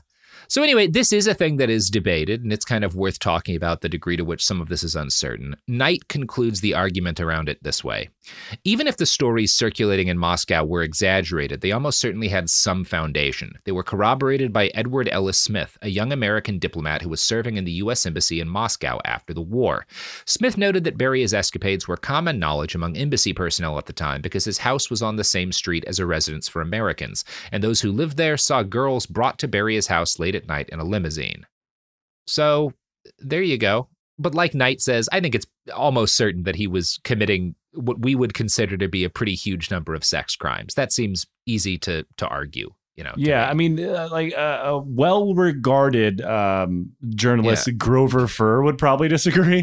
So anyway, this is a thing that is debated, and it's kind of worth talking about the degree to which some of this is uncertain. Knight concludes the argument around it this way. Even if the stories circulating in Moscow were exaggerated, they almost certainly had some foundation. They were corroborated by Edward Ellis Smith, a young American diplomat who was serving in the U S Embassy in Moscow after the war. Smith noted that Beria's escapades were common knowledge among embassy personnel at the time because his house was on the same street as a residence for Americans, and those who lived there saw girls brought to Beria's house late at night in a limousine. So, there you go. But like Knight says, I think it's almost certain that he was committing what we would consider to be a pretty huge number of sex crimes. That seems easy to to argue, you know. Yeah, I mean, uh, like uh, a well-regarded um, journalist, yeah. Grover Furr, would probably disagree.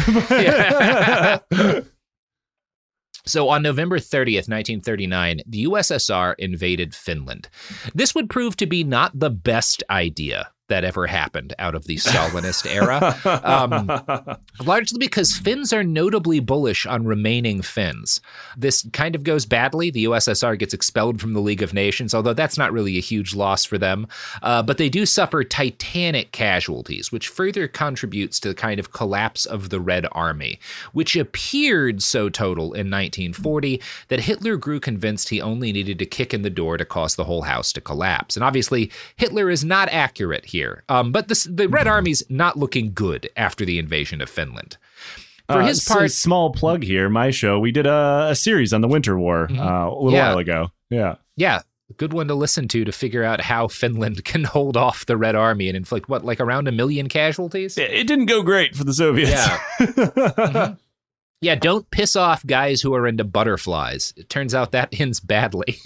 So on November thirtieth, nineteen thirty-nine, the U S S R invaded Finland. This would prove to be not the best idea that ever happened out of the Stalinist era, um, largely because Finns are notably bullish on remaining Finns. This kind of goes badly. The U S S R gets expelled from the League of Nations, although that's not really a huge loss for them. Uh, but they do suffer titanic casualties, which further contributes to the kind of collapse of the Red Army, which appeared so total in nineteen forty that Hitler grew convinced he only needed to kick in the door to cause the whole house to collapse. And obviously, Hitler is not accurate here. Here. Um, but this, the Red Army's not looking good after the invasion of Finland. For uh, his part, so small plug here, my show, we did a, a series on the Winter War mm-hmm. uh, a little yeah. while ago. Yeah. Yeah. Good one to listen to to figure out how Finland can hold off the Red Army and inflict, what, like around a million casualties? It, it didn't go great for the Soviets. Yeah. mm-hmm. Yeah, don't piss off guys who are into butterflies. It turns out that ends badly.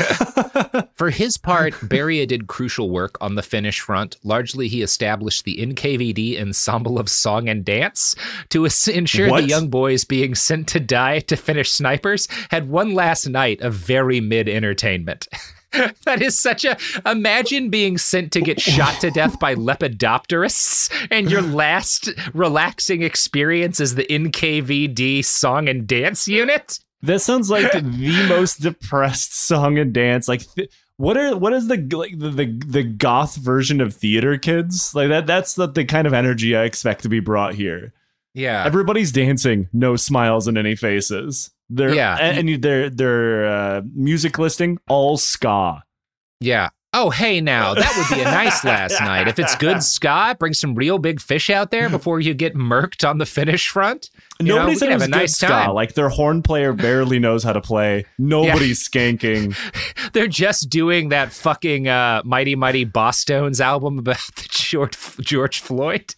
For his part, Beria did crucial work on the Finnish front. Largely, he established the N K V D Ensemble of Song and Dance to ensure what? the young boys being sent to die to Finnish snipers had one last night of very mid-entertainment. That is such a... Imagine being sent to get shot to death by lepidopterists, and your last relaxing experience is the N K V D Song and Dance Unit? That sounds like the most depressed song and dance. Like, th- what are what is the like the, the the goth version of Theater Kids? Like that. That's the, the kind of energy I expect to be brought here. Yeah, everybody's dancing, no smiles in any faces. They're, yeah, and, and their their uh, music listing all ska. Yeah. Oh, hey, now, that would be a nice last night. If it's good ska, bring some real big fish out there before you get murked on the Finnish front. You Nobody know, said it was have a good nice ska. time. Like, their horn player barely knows how to play. Nobody's yeah. skanking. They're just doing that fucking uh, Mighty Mighty Bosstones album about the George, George Floyd.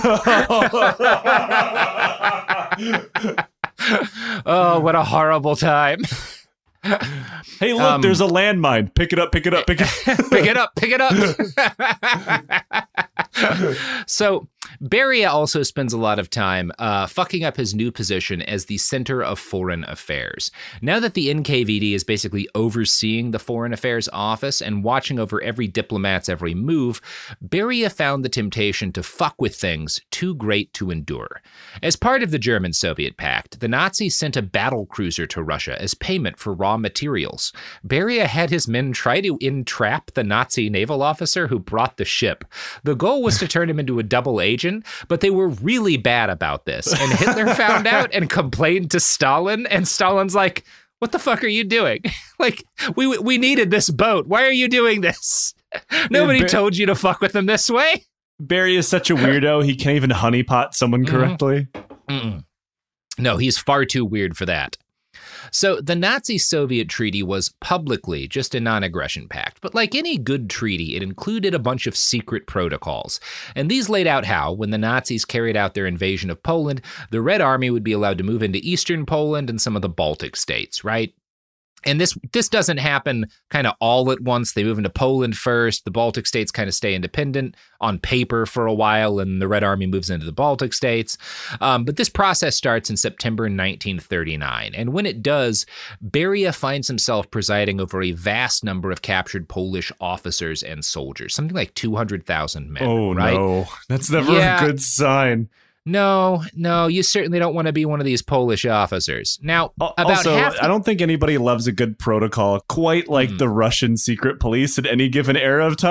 Oh, what a horrible time. Hey, look, um, there's a landmine. Pick it up, pick it up, pick it up. pick it up, pick it up. So, Beria also spends a lot of time uh, fucking up his new position as the center of foreign affairs. Now that the N K V D is basically overseeing the Foreign Affairs Office and watching over every diplomat's every move, Beria found the temptation to fuck with things too great to endure. As part of the German-Soviet pact, the Nazis sent a battle cruiser to Russia as payment for raw materials. Beria had his men try to entrap the Nazi naval officer who brought the ship. The goal was to turn him into a double agent, but they were really bad about this. And Hitler found out and complained to Stalin, and Stalin's like, what the fuck are you doing? Like, we we needed this boat. Why are you doing this? Nobody Ber- told you to fuck with them this way. Barry is such a weirdo, he can't even honeypot someone correctly. Mm-mm. No, he's far too weird for that. So the Nazi-Soviet treaty was publicly just a non-aggression pact, but like any good treaty, it included a bunch of secret protocols. And these laid out how, when the Nazis carried out their invasion of Poland, the Red Army would be allowed to move into eastern Poland and some of the Baltic states, right? And this this doesn't happen kind of all at once. They move into Poland first. The Baltic states kind of stay independent on paper for a while, and the Red Army moves into the Baltic states. Um, but this process starts in September nineteen thirty-nine. And when it does, Beria finds himself presiding over a vast number of captured Polish officers and soldiers, something like two hundred thousand men. Oh, right? no. That's never yeah. a good sign. No, no, you certainly don't want to be one of these Polish officers. Now, about also, half the- I don't think anybody loves a good protocol quite like mm. the Russian secret police at any given era of time.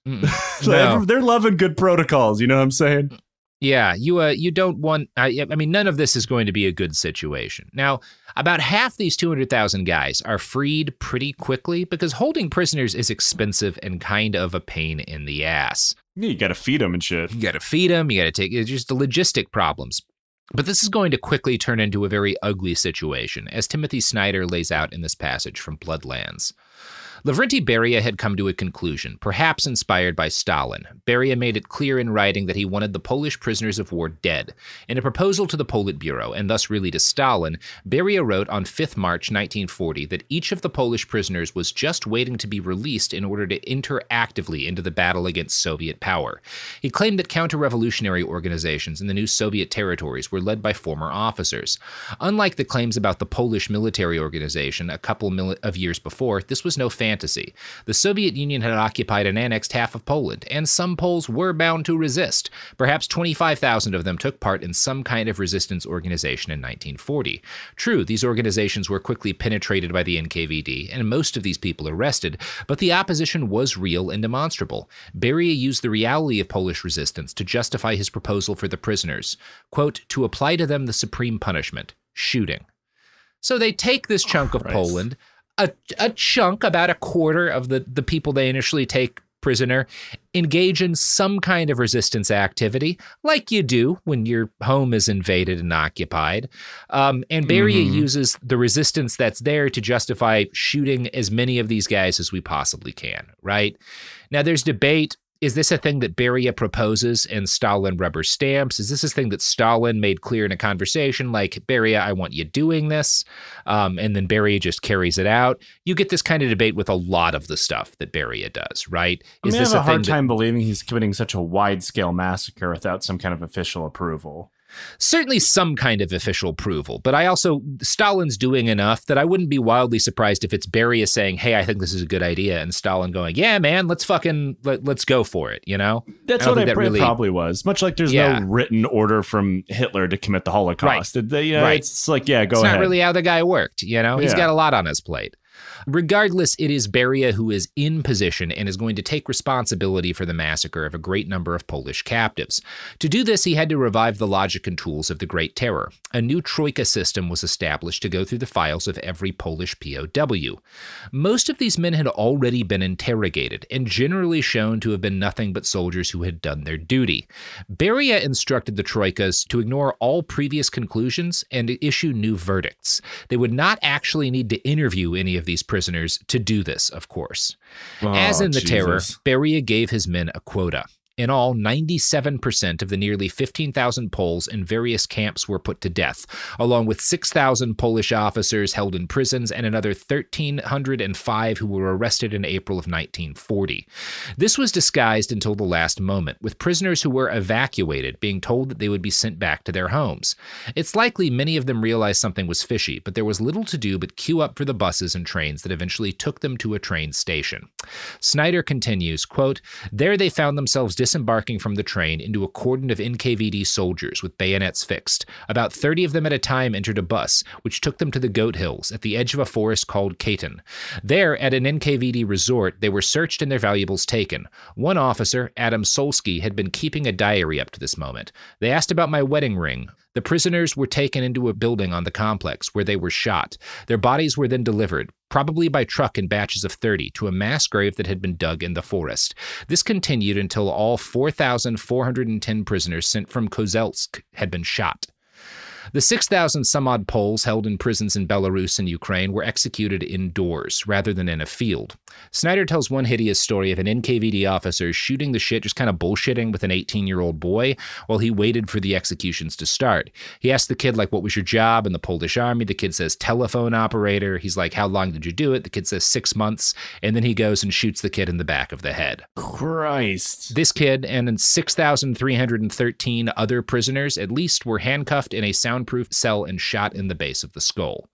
Mm-mm. they're, No. they're loving good protocols. You know what I'm saying? Yeah, you uh, you don't want. I, I mean, none of this is going to be a good situation. Now, about half these two hundred thousand guys are freed pretty quickly because holding prisoners is expensive and kind of a pain in the ass. Yeah, you got to feed them and shit. You got to feed them. You got to take. It's just the logistic problems. But this is going to quickly turn into a very ugly situation, as Timothy Snyder lays out in this passage from Bloodlands. Lavrenti Beria had come to a conclusion, perhaps inspired by Stalin. Beria made it clear in writing that he wanted the Polish prisoners of war dead. In a proposal to the Politburo, and thus really to Stalin, Beria wrote on fifth of March nineteen forty that each of the Polish prisoners was just waiting to be released in order to enter actively into the battle against Soviet power. He claimed that counter-revolutionary organizations in the new Soviet territories were led by former officers. Unlike the claims about the Polish military organization a couple mil- of years before, this was no fantasy. Fantasy. The Soviet Union had occupied and annexed half of Poland, and some Poles were bound to resist. Perhaps twenty-five thousand of them took part in some kind of resistance organization in nineteen forty. True, these organizations were quickly penetrated by the N K V D, and most of these people arrested, but the opposition was real and demonstrable. Beria used the reality of Polish resistance to justify his proposal for the prisoners, quote, to apply to them the supreme punishment, shooting. So they take this chunk of Christ. Poland, A, a chunk, about a quarter of the, the people they initially take prisoner, engage in some kind of resistance activity, like you do when your home is invaded and occupied. Um, and Beria mm-hmm. uses the resistance that's there to justify shooting as many of these guys as we possibly can, right? Now, there's debate. Is this a thing that Beria proposes and Stalin rubber stamps? Is this a thing that Stalin made clear in a conversation like, Beria, I want you doing this? Um, and then Beria just carries it out. You get this kind of debate with a lot of the stuff that Beria does, right? I, Is mean, this I have a, a hard thing time that, believing he's committing such a wide-scale massacre without some kind of official approval. Certainly some kind of official approval, but I also, Stalin's doing enough that I wouldn't be wildly surprised if it's Beria saying, hey, I think this is a good idea, and Stalin going, yeah, man, let's fucking, let, let's go for it, you know? That's I what I that pr- really, probably was. Much like there's Yeah. no written order from Hitler to commit the Holocaust. Right. They, uh, Right. It's like, yeah, go it's ahead. not really how the guy worked, you know? He's Yeah. got a lot on his plate. Regardless, it is Beria who is in position and is going to take responsibility for the massacre of a great number of Polish captives. To do this, he had to revive the logic and tools of the Great Terror. A new troika system was established to go through the files of every Polish P O W. Most of these men had already been interrogated and generally shown to have been nothing but soldiers who had done their duty. Beria instructed the troikas to ignore all previous conclusions and to issue new verdicts. They would not actually need to interview any of these prisoners to do this, of course. Oh, As in the Jesus. terror, Beria gave his men a quota. In all, ninety-seven percent of the nearly fifteen thousand Poles in various camps were put to death, along with six thousand Polish officers held in prisons and another one thousand three hundred five who were arrested in April of nineteen forty. This was disguised until the last moment, with prisoners who were evacuated being told that they would be sent back to their homes. It's likely many of them realized something was fishy, but there was little to do but queue up for the buses and trains that eventually took them to a train station. Snyder continues, quote, there they found themselves disembarking from the train into a cordon of N K V D soldiers with bayonets fixed. About thirty of them at a time entered a bus, which took them to the Goat Hills at the edge of a forest called Katon. There, at an N K V D resort, they were searched and their valuables taken. One officer, Adam Solsky, had been keeping a diary up to this moment. They asked about my wedding ring. The prisoners were taken into a building on the complex where they were shot. Their bodies were then delivered, probably by truck in batches of thirty, to a mass grave that had been dug in the forest. This continued until all four thousand four hundred ten prisoners sent from Kozelsk had been shot. The six thousand some odd Poles held in prisons in Belarus and Ukraine were executed indoors rather than in a field. Snyder tells one hideous story of an N K V D officer shooting the shit, just kind of bullshitting with an eighteen-year-old boy while he waited for the executions to start. He asked the kid, like, what was your job in the Polish army? The kid says, telephone operator. He's like, how long did you do it? The kid says, six months. And then he goes and shoots the kid in the back of the head. Christ. This kid and six thousand three hundred thirteen other prisoners at least were handcuffed in a soundproof cell and shot in the base of the skull.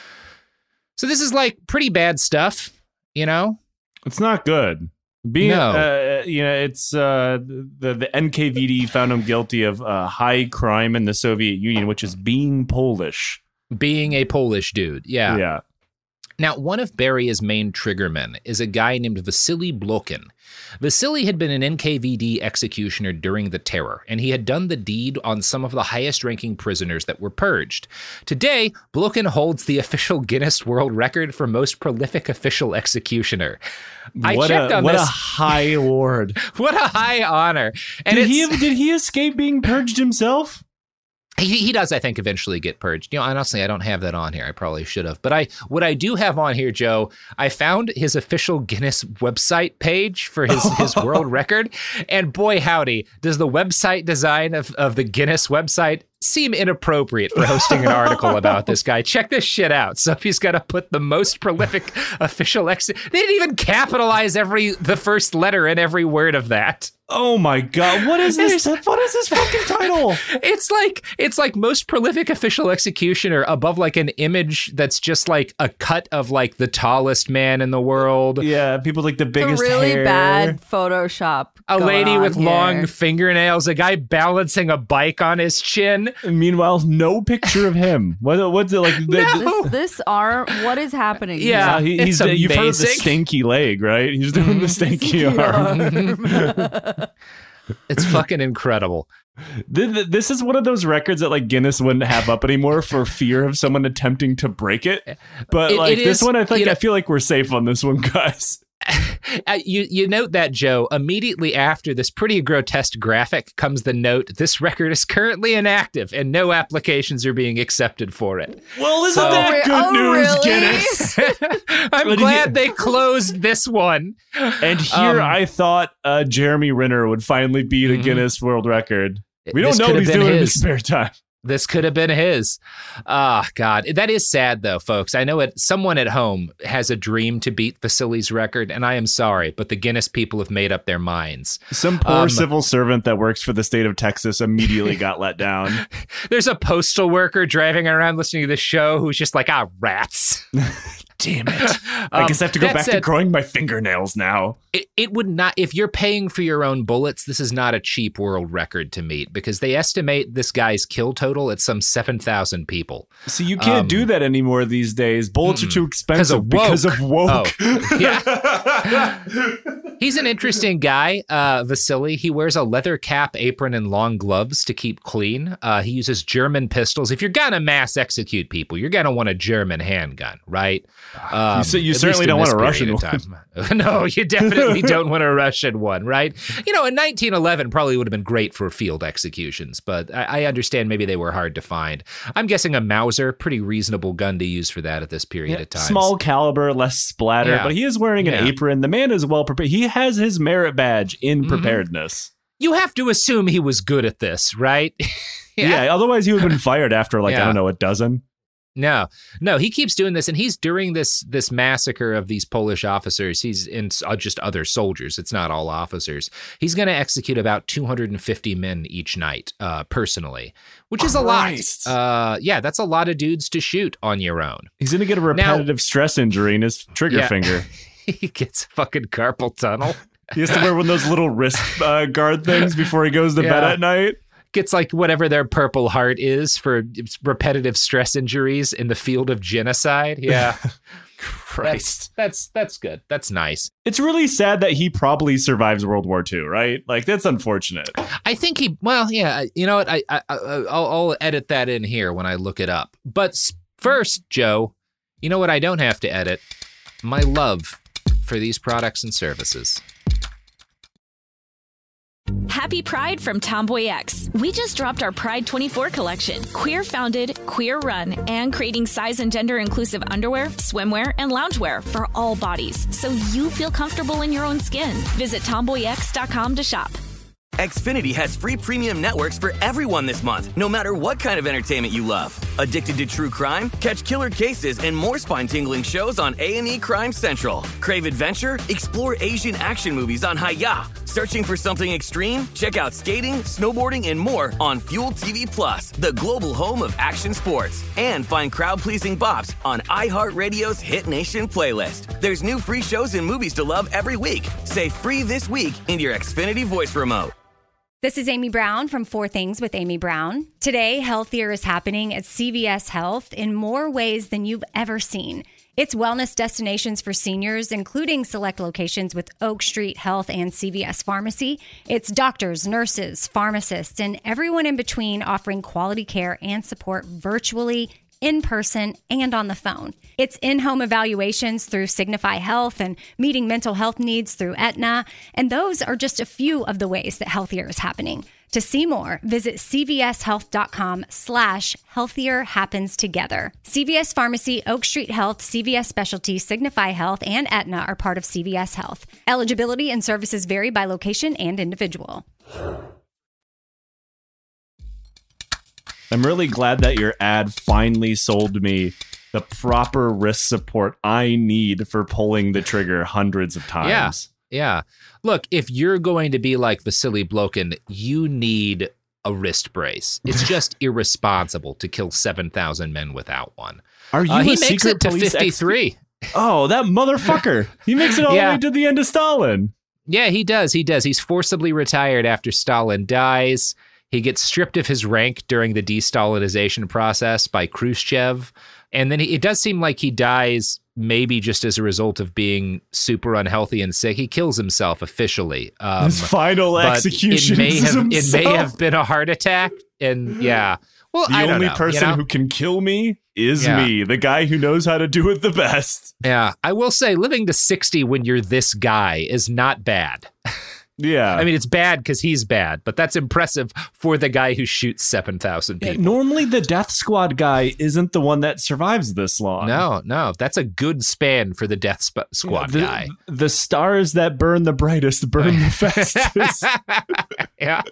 So this is like pretty bad stuff, you know? It's not good. Being, No. uh, you know, it's uh, the the N K V D found him guilty of uh, high crime in the Soviet Union, which is being Polish. Being a Polish dude, yeah. Yeah. Now, one of Beria's main triggermen is a guy named Vasily Blokhin. Vasily had been an N K V D executioner during the Terror, and he had done the deed on some of the highest-ranking prisoners that were purged. Today, Blokhin holds the official Guinness World Record for most prolific official executioner. I what checked a, on what this. a high award. What a high honor. And did, it's, he, did he escape being purged himself? He, he does, I think, eventually get purged. You know, honestly, I don't have that on here. I probably should have. But I, what I do have on here, Joe, I found his official Guinness website page for his, his world record. And boy, howdy, does the website design of, of the Guinness website seem inappropriate for hosting an article about this guy. Check this shit out. So if he's got to put the most prolific official ex, they didn't even capitalize every the first letter in every word of that. Oh my God! What is this? What is this fucking title? It's like it's like most prolific official executioner above like an image that's just like a cut of like the tallest man in the world. Yeah, people like the biggest it's a really hair. bad Photoshop. A lady with here. long fingernails. A guy balancing a bike on his chin. And meanwhile, no picture of him. What? What's it like? The, No. This, this arm. What is happening? Yeah. he, it's he's the, you've heard of the amazing. stinky leg, right? He's doing the stinky arm. It's fucking incredible. This is one of those records that like Guinness wouldn't have up anymore for fear of someone attempting to break it. But It- like it this is- one, I think you know- I feel like we're safe on this one, guys. Uh, you you note that, Joe, immediately after this pretty grotesque graphic comes the note, this record is currently inactive and no applications are being accepted for it. Well, isn't So- that good Oh, news, really? Guinness? I'm But glad he- they closed this one. And here Um, I thought uh, Jeremy Renner would finally beat a Mhm. Guinness World Record. We don't This know could what have he's been doing in his his. spare time. This could have been his. Ah, God. That is sad, though, folks. I know it. Someone at home has a dream to beat Vasily's record, and I am sorry, but the Guinness people have made up their minds. Some poor Um, civil servant that works for the state of Texas immediately got let down. There's a postal worker driving around listening to the show who's just like, ah, rats. Damn it. I Um, guess I have to go that back to said- growing my fingernails now. It, it would not, if you're paying for your own bullets, this is not a cheap world record to meet because they estimate this guy's kill total at some seven thousand people. See, you can't Um, do that anymore these days. Bullets are too expensive of because woke. of woke. Oh, yeah. He's an interesting guy, uh, Vasily. He wears a leather cap, apron, and long gloves to keep clean. Uh, he uses German pistols. If you're going to mass execute people, you're going to want a German handgun, right? Um, You, so you at certainly least in don't want this a Russian period one. of time. No, you definitely don't want a Russian one, right? You know, in nineteen eleven probably would have been great for field executions, but I, I understand maybe they were hard to find. I'm guessing a Mauser, pretty reasonable gun to use for that at this period Yeah, of time. small caliber, less splatter, Yeah. but he is wearing an Yeah. apron. The man is well prepared. He has his merit badge in Mhm. preparedness. You have to assume he was good at this, right? Yeah. otherwise he would have been fired after like, I Yeah. don't know, a dozen. No, no, he keeps doing this, and he's during this this massacre of these Polish officers. He's in uh, just other soldiers. It's not all officers. He's going to execute about two hundred fifty men each night, uh, personally, which is Christ. a lot. Uh, yeah, that's a lot of dudes to shoot on your own. He's going to get a repetitive stress injury in his trigger Yeah. finger. He gets fucking carpal tunnel. He has to wear one of those little wrist uh, guard things before he goes to bed Yeah. at night. Gets like whatever their Purple Heart is for repetitive stress injuries in the field of genocide. Yeah. Christ. That's, that's that's good. That's nice. It's really sad that he probably survives World War Two, right? Like, that's unfortunate. I think he, well, yeah, you know what? I, I, I I'll, I'll edit that in here when I look it up. But s- first, Joe, you know what I don't have to edit? My love for these products and services. Happy Pride from Tomboy X. We just dropped our Pride twenty-four collection. Queer founded, queer run, and creating size and gender inclusive underwear, swimwear, and loungewear for all bodies so you feel comfortable in your own skin. Visit tomboy x dot com to shop. Xfinity has free premium networks for everyone this month, no matter what kind of entertainment you love. Addicted to true crime? Catch killer cases and more spine-tingling shows on A and E Crime Central. Crave adventure? Explore Asian action movies on Hi-Ya. Searching for something extreme? Check out skating, snowboarding, and more on Fuel T V Plus, the global home of action sports. And find crowd-pleasing bops on iHeartRadio's Hit Nation playlist. There's new free shows and movies to love every week. Say free this week in your Xfinity voice remote. This is Amy Brown from Four Things with Amy Brown. Today, healthier is happening at C V S Health in more ways than you've ever seen. It's wellness destinations for seniors, including select locations with Oak Street Health and C V S Pharmacy. It's doctors, nurses, pharmacists, and everyone in between offering quality care and support virtually, in person, and on the phone. It's in-home evaluations through Signify Health and meeting mental health needs through Aetna. And those are just a few of the ways that Healthier is happening. To see more, visit cvshealth.com slash healthier happens together. C V S Pharmacy, Oak Street Health, C V S Specialty, Signify Health, and Aetna are part of C V S Health. Eligibility and services vary by location and individual. I'm really glad that your ad finally sold me the proper wrist support I need for pulling the trigger hundreds of times. Yeah. Yeah. Look, if you're going to be like Vasily Blokhin, you need a wrist brace. It's just irresponsible to kill seven thousand men without one. Are you uh, a he makes secret it to police fifty-three. Ex- oh, that motherfucker. He makes it all Yeah. the way to the end of Stalin. Yeah, he does. He does. He's forcibly retired after Stalin dies. He gets stripped of his rank during the de-Stalinization process by Khrushchev. And then he, it does seem like he dies maybe just as a result of being super unhealthy and sick. He kills himself officially. Um, His final but execution it may is have It himself. may have been a heart attack. And yeah. Well, The I don't only know, person you know? who can kill me is Yeah. me, the guy who knows how to do it the best. Yeah. I will say living to sixty when you're this guy is not bad. Yeah. I mean, it's bad because he's bad, but that's impressive for the guy who shoots seven thousand Yeah, people. normally the Death Squad guy isn't the one that survives this long. No, no, that's a good span for the Death Sp- Squad the, guy. The stars that burn the brightest burn the fastest. Yeah.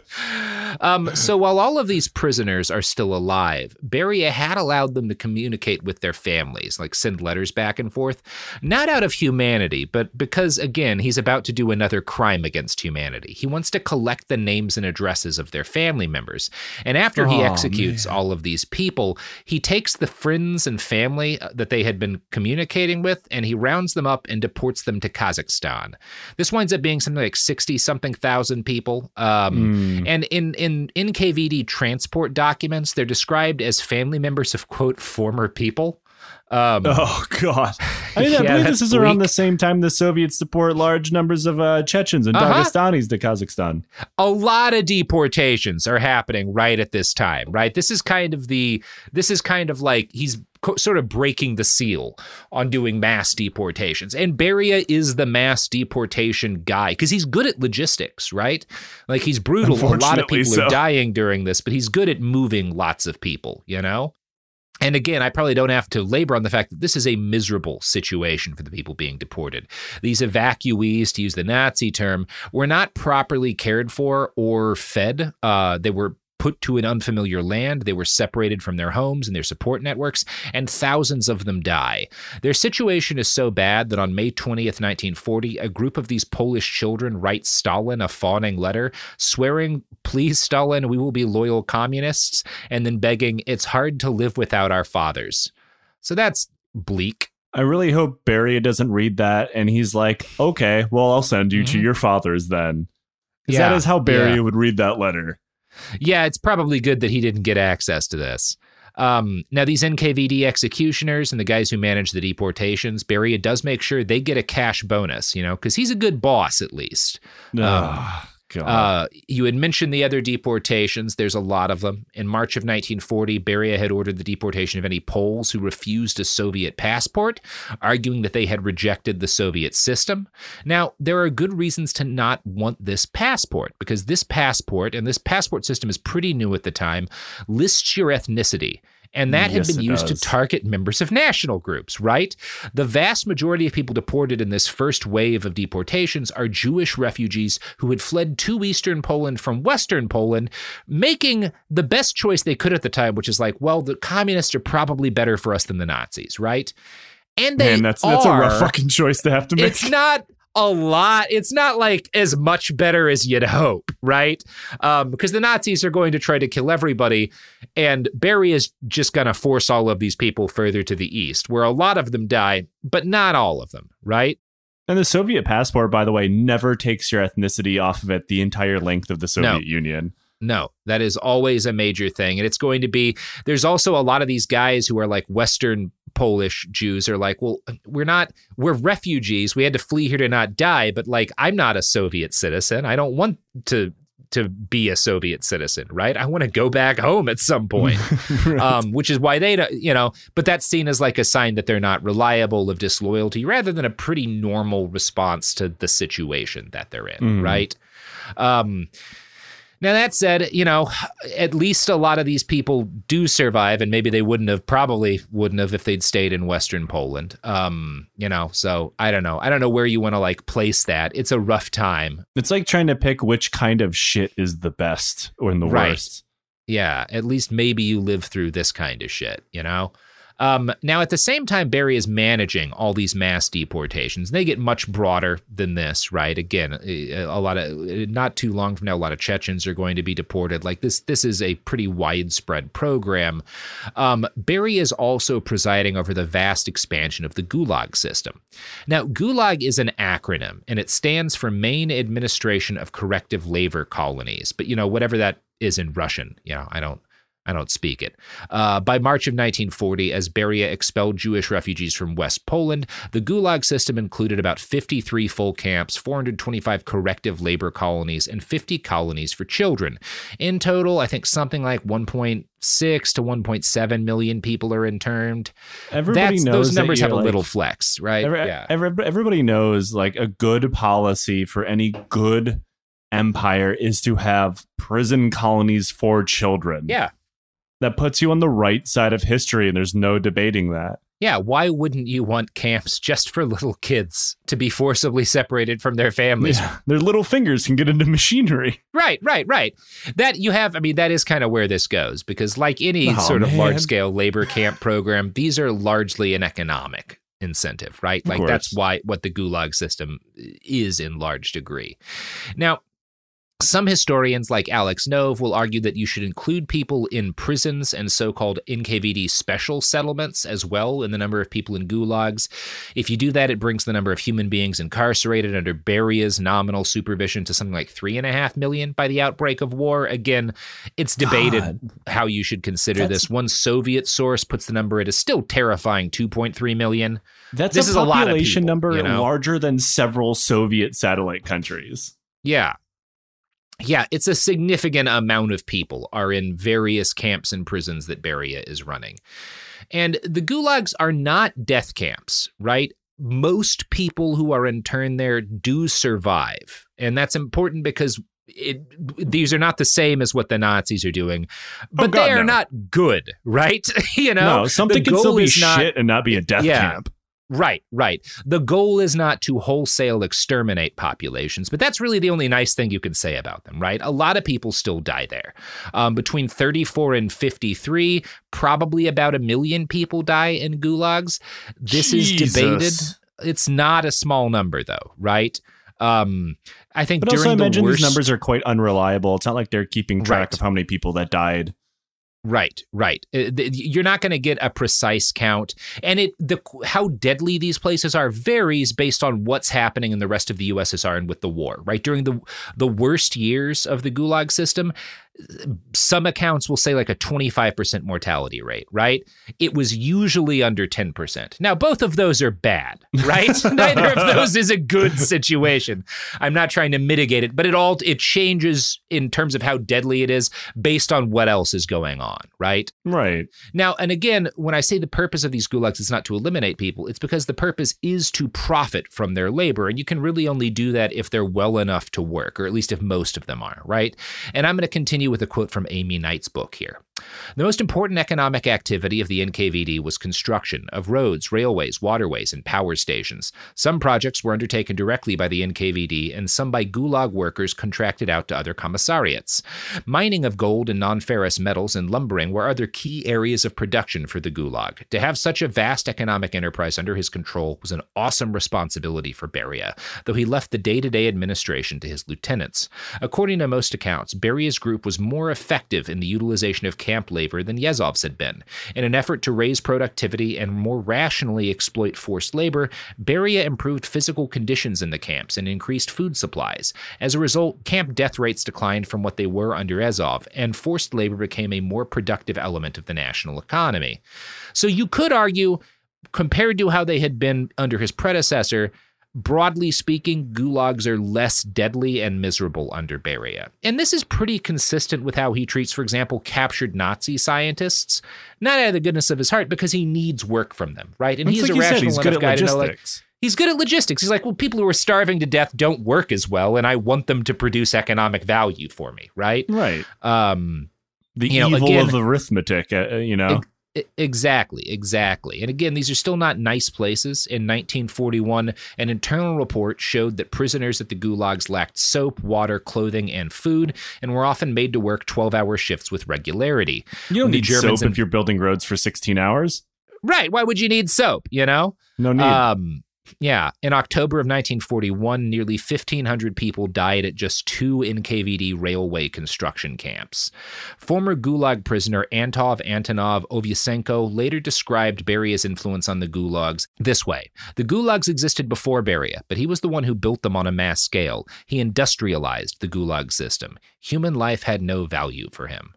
Um, so while all of these prisoners are still alive, Beria had allowed them to communicate with their families, like send letters back and forth, not out of humanity, but because, again, he's about to do another crime against humanity. He wants to collect the names and addresses of their family members. And after he Oh, executes man. all of these people, he takes the friends and family that they had been communicating with, and he rounds them up and deports them to Kazakhstan. This winds up being something like sixty-something thousand people. Um, Mm. And in, in N K V D transport documents, they're described as family members of, quote, former people. Um, Oh, God. I, mean, I Yeah, believe that's this is around bleak. the same time the Soviets deport large numbers of uh, Chechens and Uh-huh. Dagestanis to Kazakhstan. A lot of deportations are happening right at this time, right? This is kind of the, this is kind of like he's co- sort of breaking the seal on doing mass deportations. And Beria is the mass deportation guy because he's good at logistics, right? Like he's brutal. A lot of Unfortunately people so. are dying during this, but he's good at moving lots of people, you know? And again, I probably don't have to labor on the fact that this is a miserable situation for the people being deported. These evacuees, to use the Nazi term, were not properly cared for or fed. Uh, they were put to an unfamiliar land. They were separated from their homes and their support networks, and thousands of them die. Their situation is so bad that on May twentieth, nineteen forty, a group of these Polish children writes Stalin a fawning letter, swearing, "Please, Stalin, we will be loyal communists," and then begging, "It's hard to live without our fathers." So that's bleak. I really hope Beria doesn't read that and he's like, okay, well, I'll send you to Mhm. your fathers then. Because Yeah, that is how Beria yeah. would read that letter. Yeah, it's probably good that he didn't get access to this. Um, now, these N K V D executioners and the guys who manage the deportations, Beria does make sure they get a cash bonus, you know, because he's a good boss, at least. Oh, God. Uh, you had mentioned the other deportations. There's a lot of them. In March of nineteen forty, Beria had ordered the deportation of any Poles who refused a Soviet passport, arguing that they had rejected the Soviet system. Now, there are good reasons to not want this passport, because this passport, and this passport system is pretty new at the time, lists your ethnicity. And that had Yes, been it used does. to target members of national groups, right? The vast majority of people deported in this first wave of deportations are Jewish refugees who had fled to Eastern Poland from Western Poland, making the best choice they could at the time, which is like, well, the communists are probably better for us than the Nazis, right? And they Man, that's, that's a rough are. fucking choice to have to make. It's not a lot. It's not like as much better as you'd hope, right? Um, because the Nazis are going to try to kill everybody, and Beria is just going to force all of these people further to the east, where a lot of them die, but not all of them, right? And the Soviet passport, by the way, never takes your ethnicity off of it the entire length of the Soviet No. Union. No, that is always a major thing. And it's going to be, there's also a lot of these guys who are like Western Polish Jews are like, well, we're not, we're refugees. We had to flee here to not die. But like, I'm not a Soviet citizen. I don't want to to be a Soviet citizen, right? I want to go back home at some point, right. um, which is why they don't, you know, but that's seen as like a sign that they're not reliable, of disloyalty, rather than a pretty normal response to the situation that they're in, mm. right? Um, now, that said, you know, at least a lot of these people do survive, and maybe they wouldn't have, probably wouldn't have if they'd stayed in Western Poland. Um, you know, so I don't know. I don't know where you want to like place that. It's a rough time. It's like trying to pick which kind of shit is the best or the right. worst. Yeah, at least maybe you live through this kind of shit, you know? Um, now, at the same time, Beria is managing all these mass deportations. They get much broader than this, right? Again, a lot of, not too long from now, a lot of Chechens are going to be deported. Like this, this is a pretty widespread program. Um, Beria is also presiding over the vast expansion of the Gulag system. Now, Gulag is an acronym, and it stands for Main Administration of Corrective Labor Colonies. But, you know, whatever that is in Russian, you know, I don't, I don't speak it. Uh, by March of nineteen forty, as Beria expelled Jewish refugees from West Poland, the Gulag system included about fifty-three full camps, four hundred twenty-five corrective labor colonies, and fifty colonies for children. In total, I think something like one point six to one point seven million people are interned. Everybody That's, knows those numbers have like, a little flex, right? Every, yeah. every, everybody knows like a good policy for any good empire is to have prison colonies for children. Yeah. That puts you on the right side of history, and there's no debating that. Yeah, why wouldn't you want camps just for little kids to be forcibly separated from their families? Yeah, their little fingers can get into machinery. Right, right, right. That you have, I mean, that is kind of where this goes, because like any oh, sort of man. large-scale labor camp program, these are largely an economic incentive, right? Like that's why what the Gulag system is in large degree. Now, some historians like Alex Nove will argue that you should include people in prisons and so-called N K V D special settlements as well in the number of people in gulags. If you do that, it brings the number of human beings incarcerated under Beria's nominal supervision to something like three and a half million by the outbreak of war. Again, it's debated God. how you should consider that's, this. One Soviet source puts the number at a still terrifying two point three million. That's this a is population a lot of people, number you know? larger than several Soviet satellite countries. Yeah. Yeah, it's a significant amount of people are in various camps and prisons that Beria is running. And the gulags are not death camps, right? Most people who are interned there do survive. And that's important because it, these are not the same as what the Nazis are doing, but oh God, they are no. not good, right? you know, no, something can still be not, shit and not be a death yeah. camp. Right, right. The goal is not to wholesale exterminate populations, but that's really the only nice thing you can say about them, right? A lot of people still die there. Um, between thirty-four and fifty-three, probably about a million people die in gulags. This Jesus. is debated. It's not a small number, though, right? Um, I think but during also I the imagine worst... these numbers are quite unreliable. It's not like they're keeping track right. of how many people that died. Right, right. You're not going to get a precise count, and it the how deadly these places are varies based on what's happening in the rest of the U S S R and with the war. Right during the the worst years of the Gulag system, some accounts will say like a twenty-five percent mortality rate, right? It was usually under ten percent. Now, both of those are bad, right? Neither of those is a good situation. I'm not trying to mitigate it, but it all it changes in terms of how deadly it is based on what else is going on, right? Right. Now, and again, when I say the purpose of these gulags is not to eliminate people, it's because the purpose is to profit from their labor, and you can really only do that if they're well enough to work, or at least if most of them are, right? And I'm going to continue with a quote from Amy Knight's book here. The most important economic activity of the N K V D was construction of roads, railways, waterways, and power stations. Some projects were undertaken directly by the N K V D, and some by Gulag workers contracted out to other commissariats. Mining of gold and non-ferrous metals and lumbering were other key areas of production for the Gulag. To have such a vast economic enterprise under his control was an awesome responsibility for Beria, though he left the day-to-day administration to his lieutenants. According to most accounts, Beria's group was more effective in the utilization of camp labor than Yezhov's had been. In an effort to raise productivity and more rationally exploit forced labor, Beria improved physical conditions in the camps and increased food supplies. As a result, camp death rates declined from what they were under Yezhov, and forced labor became a more productive element of the national economy. So you could argue, compared to how they had been under his predecessor, broadly speaking, gulags are less deadly and miserable under Beria. And this is pretty consistent with how he treats, for example, captured Nazi scientists, not out of the goodness of his heart, because he needs work from them, right? And it's he's like a rational said, he's enough guy to know, like, logistics. he's good at logistics. He's like, well, people who are starving to death don't work as well, and I want them to produce economic value for me, right? Right. Um, the you know, evil again, of arithmetic, uh, you know? Exactly, exactly. And again, these are still not nice places. In nineteen forty-one, an internal report showed that prisoners at the gulags lacked soap, water, clothing, and food, and were often made to work twelve-hour shifts with regularity. You don't When the need Germans soap in- if you're building roads for sixteen hours. Right, why would you need soap, you know? No need. Um, yeah, in October of nineteen forty-one, nearly fifteen hundred people died at just two N K V D railway construction camps. Former Gulag prisoner Antov Antonov Ovyasenko later described Beria's influence on the gulags this way. The gulags existed before Beria, but he was the one who built them on a mass scale. He industrialized the gulag system. Human life had no value for him.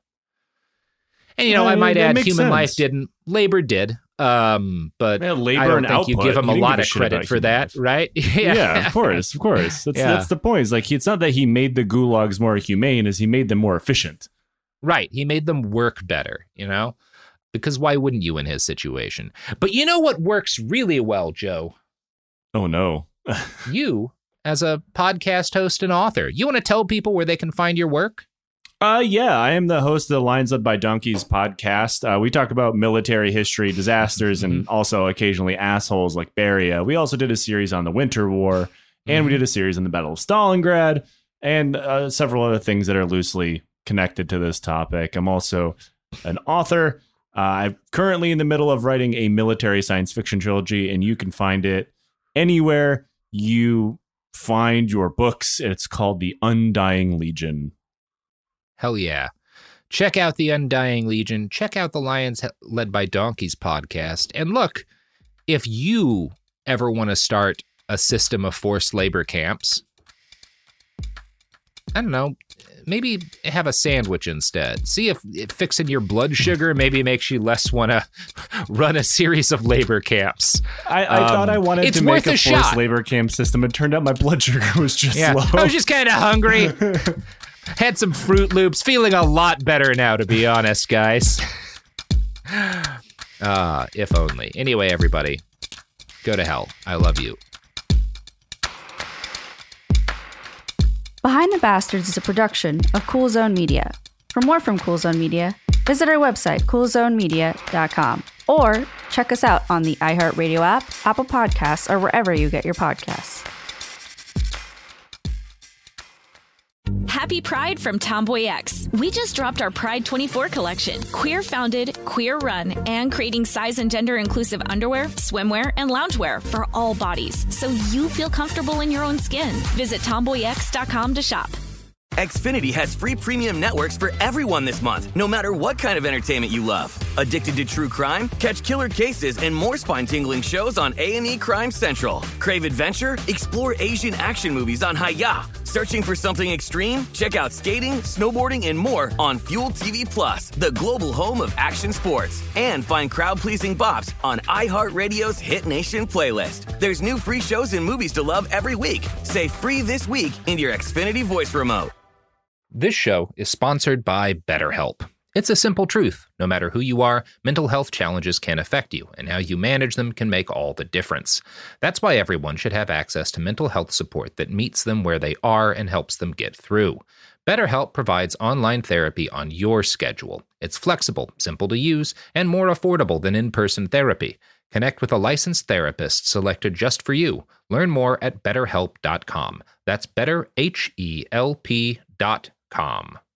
And, you know, Uh, I might that add, makes human sense. life didn't. Labor did. Um, but Yeah, labor I don't and think you output. give him He a didn't lot give a of shit credit about for human that, life. right? Yeah, of course, of course. That's Yeah. that's the point. It's like he, it's not that he made the gulags more humane, as he made them more efficient. Right. He made them work better, you know? Because why wouldn't you in his situation? But you know what works really well, Joe? Oh no. You, as a podcast host and author, you want to tell people where they can find your work? Uh, yeah, I am the host of the Lions Led by Donkeys podcast. Uh, we talk about military history, disasters, and also occasionally assholes like Beria. We also did a series on the Winter War, and we did a series on the Battle of Stalingrad, and uh, several other things that are loosely connected to this topic. I'm also an author. Uh, I'm currently in the middle of writing a military science fiction trilogy, and you can find it anywhere you find your books. It's called The Undying Legion. Hell yeah. Check out The Undying Legion. Check out the Lions Led by Donkeys podcast. And look, if you ever want to start a system of forced labor camps, I don't know, maybe have a sandwich instead. See if, if fixing your blood sugar maybe makes you less want to run a series of labor camps. I, I Um, thought I wanted it's to worth make a a forced shot. labor camp system. It turned out my blood sugar was just Yeah, low. I was just kind of hungry. Had some Fruit Loops. Feeling a lot better now, to be honest, guys. Ah, if only. Anyway, everybody, go to hell. I love you. Behind the Bastards is a production of Cool Zone Media. For more from Cool Zone Media, visit our website, cool zone media dot com, or check us out on the iHeartRadio app, Apple Podcasts, or wherever you get your podcasts. Happy Pride from Tomboy X. We just dropped our Pride twenty-four collection. Queer founded, queer run, and creating size and gender inclusive underwear, swimwear, and loungewear for all bodies, so you feel comfortable in your own skin. Visit tomboy x dot com to shop. Xfinity has free premium networks for everyone this month, no matter what kind of entertainment you love. Addicted to true crime? Catch killer cases and more spine-tingling shows on A and E Crime Central. Crave adventure? Explore Asian action movies on Hi-Ya. Searching for something extreme? Check out skating, snowboarding, and more on Fuel T V Plus, the global home of action sports. And find crowd-pleasing bops on iHeartRadio's Hit Nation playlist. There's new free shows and movies to love every week. Say free this week in your Xfinity voice remote. This show is sponsored by BetterHelp. It's a simple truth. No matter who you are, mental health challenges can affect you, and how you manage them can make all the difference. That's why everyone should have access to mental health support that meets them where they are and helps them get through. BetterHelp provides online therapy on your schedule. It's flexible, simple to use, and more affordable than in-person therapy. Connect with a licensed therapist selected just for you. Learn more at better help dot com. That's better H E L P dot com.